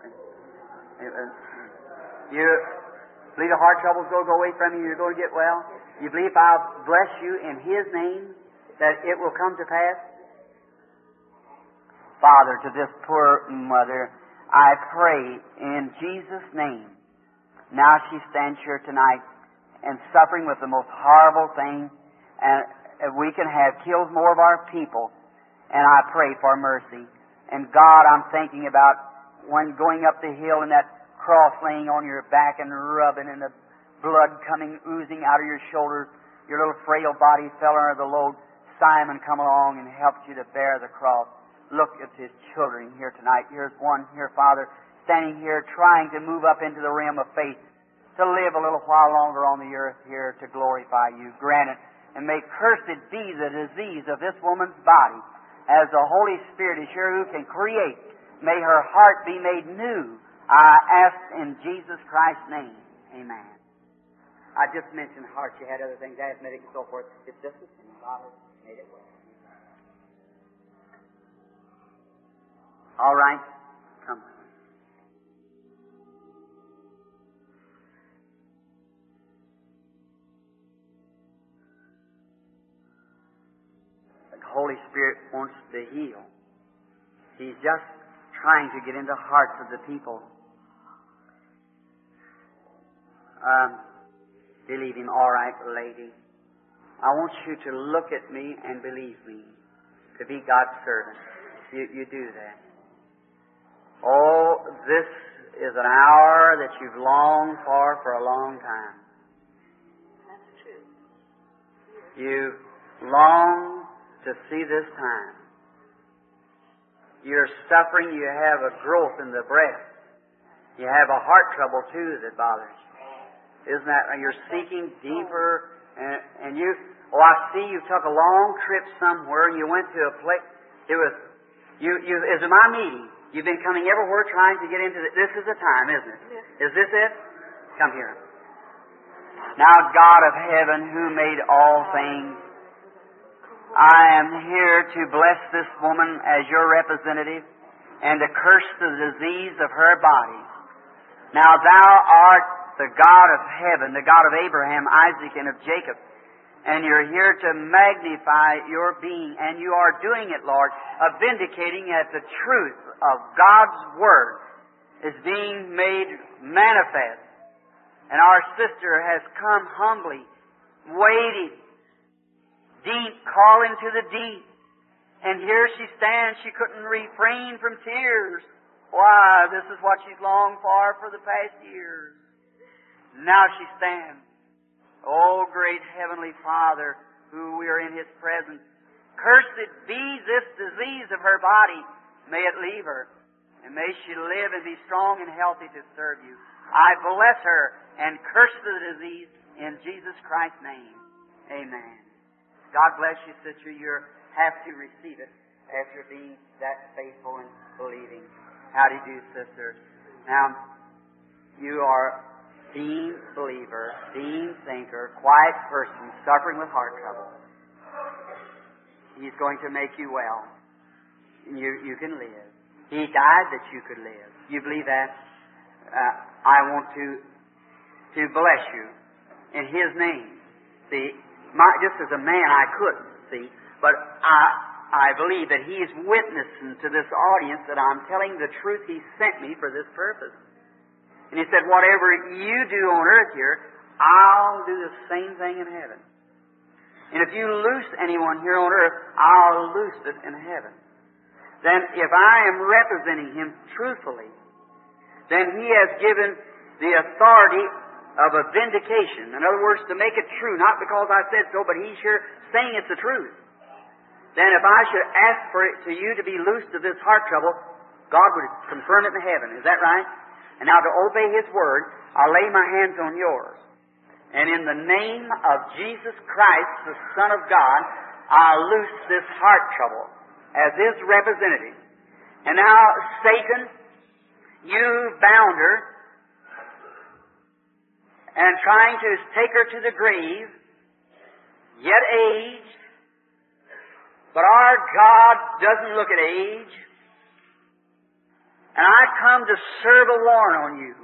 You believe the heart troubles go away from you, you're going to get well? You believe if I'll bless you in His name, that it will come to pass? Father, to this poor mother, I pray in Jesus' name. Now she stands here tonight and suffering with the most horrible thing, and we can have killed more of our people. And I pray for mercy. And God, I'm thinking about when going up the hill and that cross laying on your back and rubbing and the blood coming, oozing out of your shoulders, your little frail body fell under the load. Simon come along and helped you to bear the cross. Look at his children here tonight. Here's one here, Father, standing here trying to move up into the realm of faith, to live a little while longer on the earth here to glorify you. Grant it, and may cursed be the disease of this woman's body. As the Holy Spirit is here who can create, may her heart be made new. I ask in Jesus Christ's name. Amen. I just mentioned heart. You had other things, asthmatic and so forth. It's just the same. God has made it well. All right. Come. The Holy Spirit wants to heal. He's just trying to get into the hearts of the people. Believe Him. All right, lady. I want you to look at me and believe me to be God's servant. You do that. Oh, this is an hour that you've longed for a long time. That's true. You long to see this time. You're suffering. You have a growth in the breast. You have a heart trouble too that bothers you. Isn't that? You're seeking deeper, and you. Oh, I see you took a long trip somewhere, and you went to a place. It was you. Is it my meeting? You've been coming everywhere trying to get into it. This is the time, isn't it? Yes. Is this it? Come here. Now, God of heaven, who made all things, I am here to bless this woman as your representative and to curse the disease of her body. Now, Thou art the God of heaven, the God of Abraham, Isaac, and of Jacob. And you're here to magnify your being. And you are doing it, Lord, of vindicating that the truth of God's Word is being made manifest. And our sister has come humbly, waiting, deep, calling to the deep. And here she stands. She couldn't refrain from tears. Why, this is what she's longed for the past years. Now she stands. Oh, great Heavenly Father, who we are in His presence, cursed be this disease of her body. May it leave her, and may she live and be strong and healthy to serve you. I bless her and curse the disease in Jesus Christ's name. Amen. God bless you, sister. You have to receive it after being that faithful and believing. How do you do, sister? Now, you are being believer, being thinker, quiet person, suffering with heart trouble. He's going to make you well. You can live. He died that you could live. You believe that? I want to bless you in His name. See, just as a man I couldn't, see, but I believe that He is witnessing to this audience that I'm telling the truth. He sent me for this purpose. And He said, whatever you do on earth here, I'll do the same thing in heaven. And if you loose anyone here on earth, I'll loose it in heaven. Then if I am representing Him truthfully, then He has given the authority of a vindication. In other words, to make it true, not because I said so, but He's here saying it's the truth. Then if I should ask for it to you to be loosed of this heart trouble, God would confirm it in heaven. Is that right? And now to obey His Word, I'll lay my hands on yours. And in the name of Jesus Christ, the Son of God, I'll loose this heart trouble as His representative. And now, Satan, you bound her and trying to take her to the grave, yet aged. But our God doesn't look at age. And I come to serve a warrant on you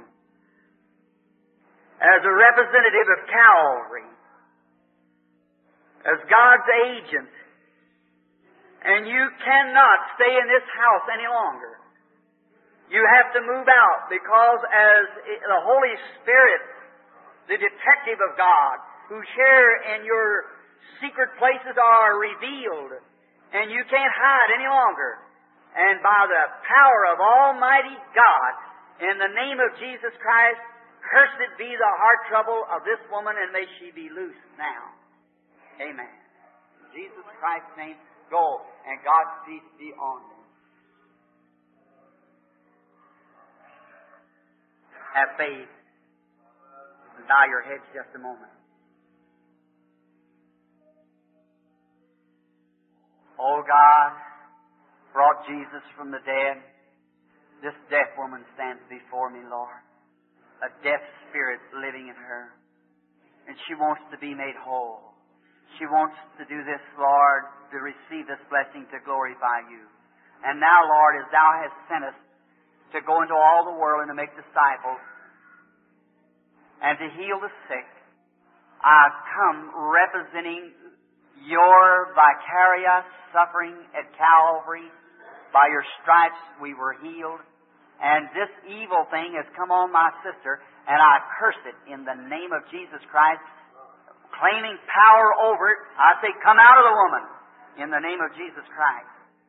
as a representative of Calvary, as God's agent, And you cannot stay in this house any longer. You have to move out because as the Holy Spirit, the detective of God, who share in your secret places are revealed, and you can't hide any longer. And by the power of Almighty God, in the name of Jesus Christ, cursed be the heart trouble of this woman, and may she be loosed now. Amen. In Jesus Christ's name, go, and God's peace be on you. Have faith. And bow your heads just a moment. Oh God, brought Jesus from the dead. This deaf woman stands before me, Lord. A deaf spirit living in her. And she wants to be made whole. She wants to do this, Lord, to receive this blessing to glorify You. And now, Lord, as Thou hast sent us to go into all the world and to make disciples and to heal the sick, I come representing Your vicarious suffering at Calvary. By Your stripes we were healed. And this evil thing has come on my sister, and I curse it in the name of Jesus Christ, claiming power over it. I say, come out of the woman in the name of Jesus Christ.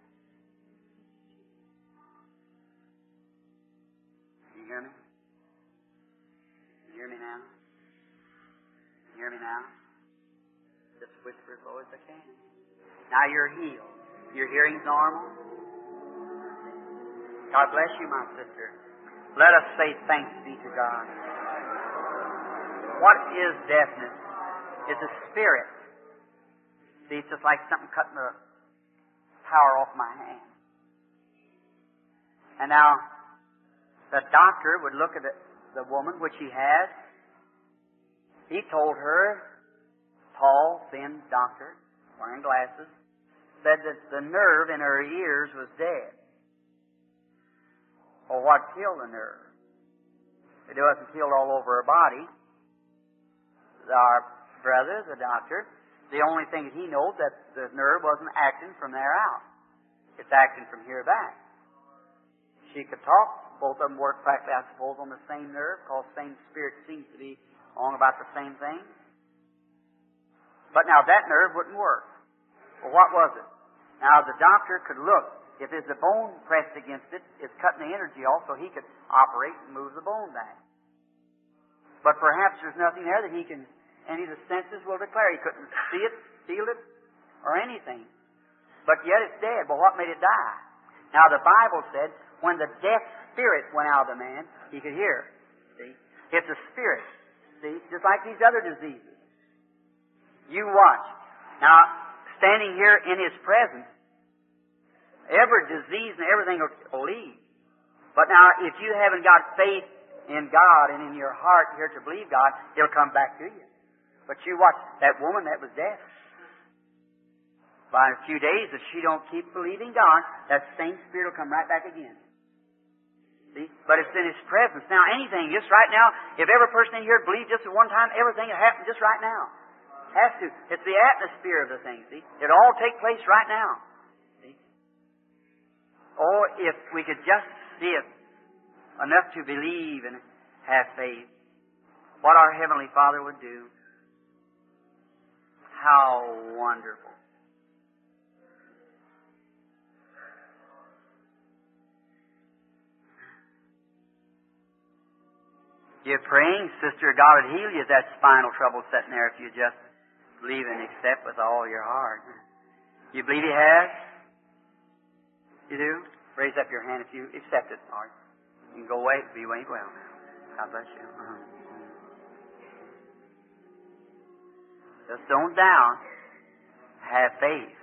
You hear me? You hear me now? You hear me now? Just whisper as low as I can. Now you're healed. Your hearing's normal. God bless you, my sister. Let us say thanks be to God. What is deafness? It's a spirit. See, it's just like something cutting the power off my hand. And now, the doctor would look at the woman, which he has. He told her, tall, thin doctor, wearing glasses, said that the nerve in her ears was dead. Well, what killed the nerve? It wasn't killed all over her body. Our brother, the doctor, the only thing that he knows that the nerve wasn't acting from there out. It's acting from here back. She could talk. Both of them work practically, I suppose, on the same nerve, because the same spirit seems to be on about the same thing. But now that nerve wouldn't work. Well, what was it? Now the doctor could look. If there's a bone pressed against it, it's cutting the energy off, so he could operate and move the bone back. But perhaps there's nothing there that he can, any of the senses will declare. He couldn't see it, feel it, or anything. But yet it's dead. Well, what made it die? Now the Bible said, when the deaf spirit went out of the man, he could hear. See? It's a spirit. See? Just like these other diseases. You watch. Now, standing here in His presence, every disease and everything will leave. But now, if you haven't got faith in God and in your heart here to believe God, it'll come back to you. But you watch that woman that was deaf. By a few days, if she don't keep believing God, that same spirit will come right back again. See? But it's in His presence. Now, anything, just right now, if every person in here believed just at one time, everything will happen just right now. Has to. It's the atmosphere of the thing, see? It'll all take place right now. See? Oh, if we could just see it enough to believe and have faith, what our Heavenly Father would do. How wonderful. You're praying, sister, God would heal you if that spinal trouble sitting there if you just believe and accept with all your heart. You believe He has? You do? Raise up your hand if you accept it, Lord. You can go away, be made well now. God bless you. Just don't doubt. Have faith.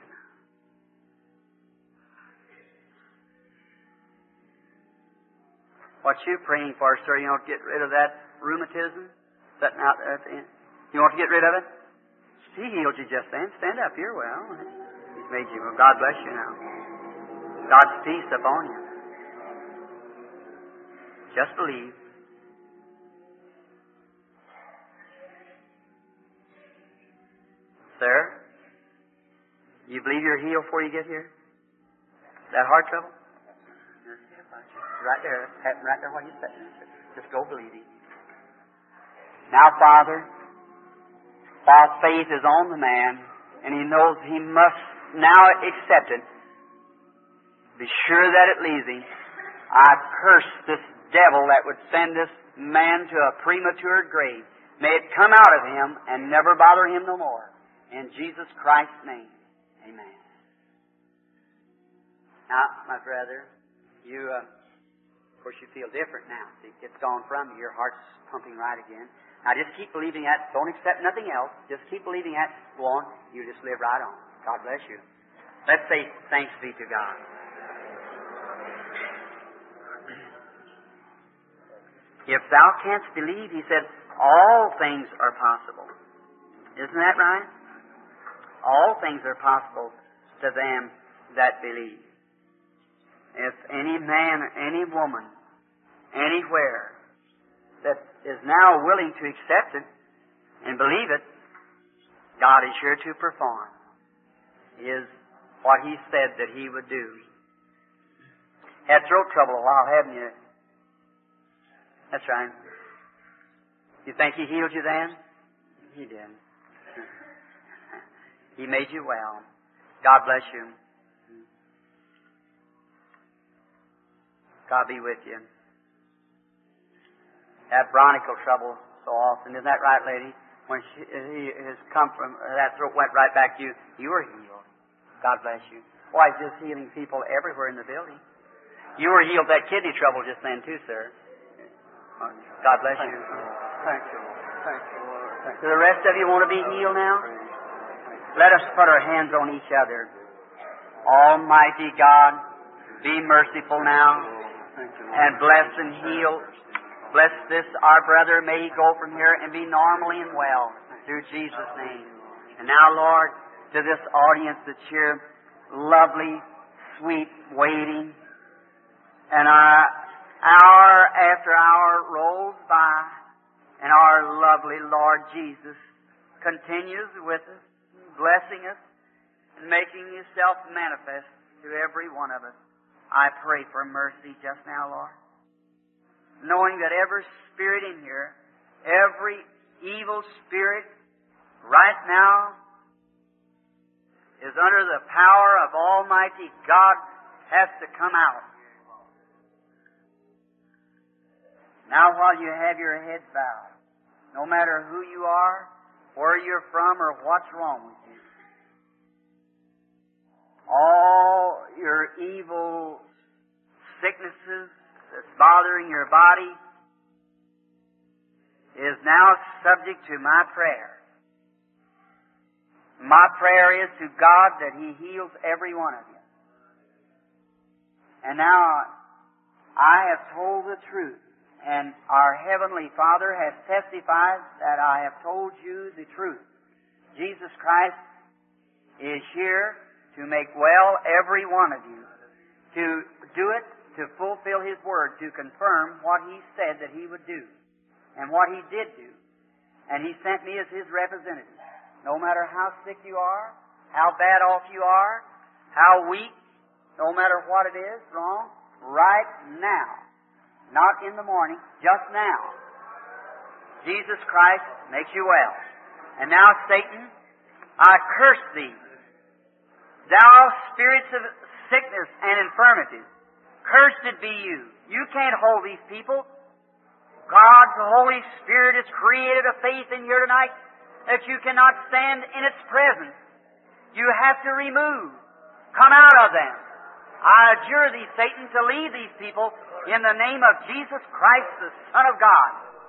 What you praying for, sir? You want to get rid of that rheumatism sitting out there at the end? You want to get rid of it? He healed you just then. Stand up. You're well. He's made you well. God bless you now. God's peace upon you. Just believe. Sir, you believe you're healed before you get here? That heart trouble? Right there. Happen right there while you're sitting. Just go believing. Now, Father, while faith is on the man, and he knows he must now accept it, be sure that it leaves him. I curse this devil that would send this man to a premature grave. May it come out of him and never bother him no more. In Jesus Christ's name, amen. Now, my brother, you, of course, you feel different now. It's gone from you. Your heart's pumping right again. Now, just keep believing that. Don't accept nothing else. Just keep believing that. Go on. You just live right on. God bless you. Let's say thanks be to God. If thou canst believe, he said, all things are possible. Isn't that right? All things are possible to them that believe. If any man, any woman, anywhere that is now willing to accept it and believe it, God is sure to perform is what He said that He would do. Had throat trouble a while, haven't you? That's right. You think He healed you then? He did. He made you well. God bless you. God be with you. That bronchial trouble so often. Isn't that right, lady? When he has come from, that throat went right back to you, you were healed. God bless you. Why, He's just healing people everywhere in the building. You were healed that kidney trouble just then, too, sir. God bless you. Thank you, Lord. Thank you, Lord. Do the rest of you want to be healed now? Let us put our hands on each other. Almighty God, be merciful now and bless and heal. Bless this, our brother. May he go from here and be normally and well through Jesus' name. And now, Lord, to this audience that's here, lovely, sweet, waiting, and hour after hour rolls by, and our lovely Lord Jesus continues with us, blessing us, and making Himself manifest to every one of us. I pray for mercy just now, Lord, knowing that every spirit in here, every evil spirit right now is under the power of Almighty God, has to come out. Now, while you have your head bowed, no matter who you are, where you're from, or what's wrong with you, all your evil sicknesses that's bothering your body is now subject to my prayer. My prayer is to God that He heals every one of you. And now, I have told the truth. And our Heavenly Father has testified that I have told you the truth. Jesus Christ is here to make well every one of you, to do it, to fulfill His Word, to confirm what He said that He would do, and what He did do. And He sent me as His representative. No matter how sick you are, how bad off you are, how weak, no matter what it is, wrong, right now, not in the morning, just now, Jesus Christ makes you well. And now, Satan, I curse thee, thou spirits of sickness and infirmity. Cursed be you. You can't hold these people. God's Holy Spirit has created a faith in here tonight that you cannot stand in its presence. You have to remove. Come out of them. I adjure thee, Satan, to leave these people in the name of Jesus Christ, the Son of God.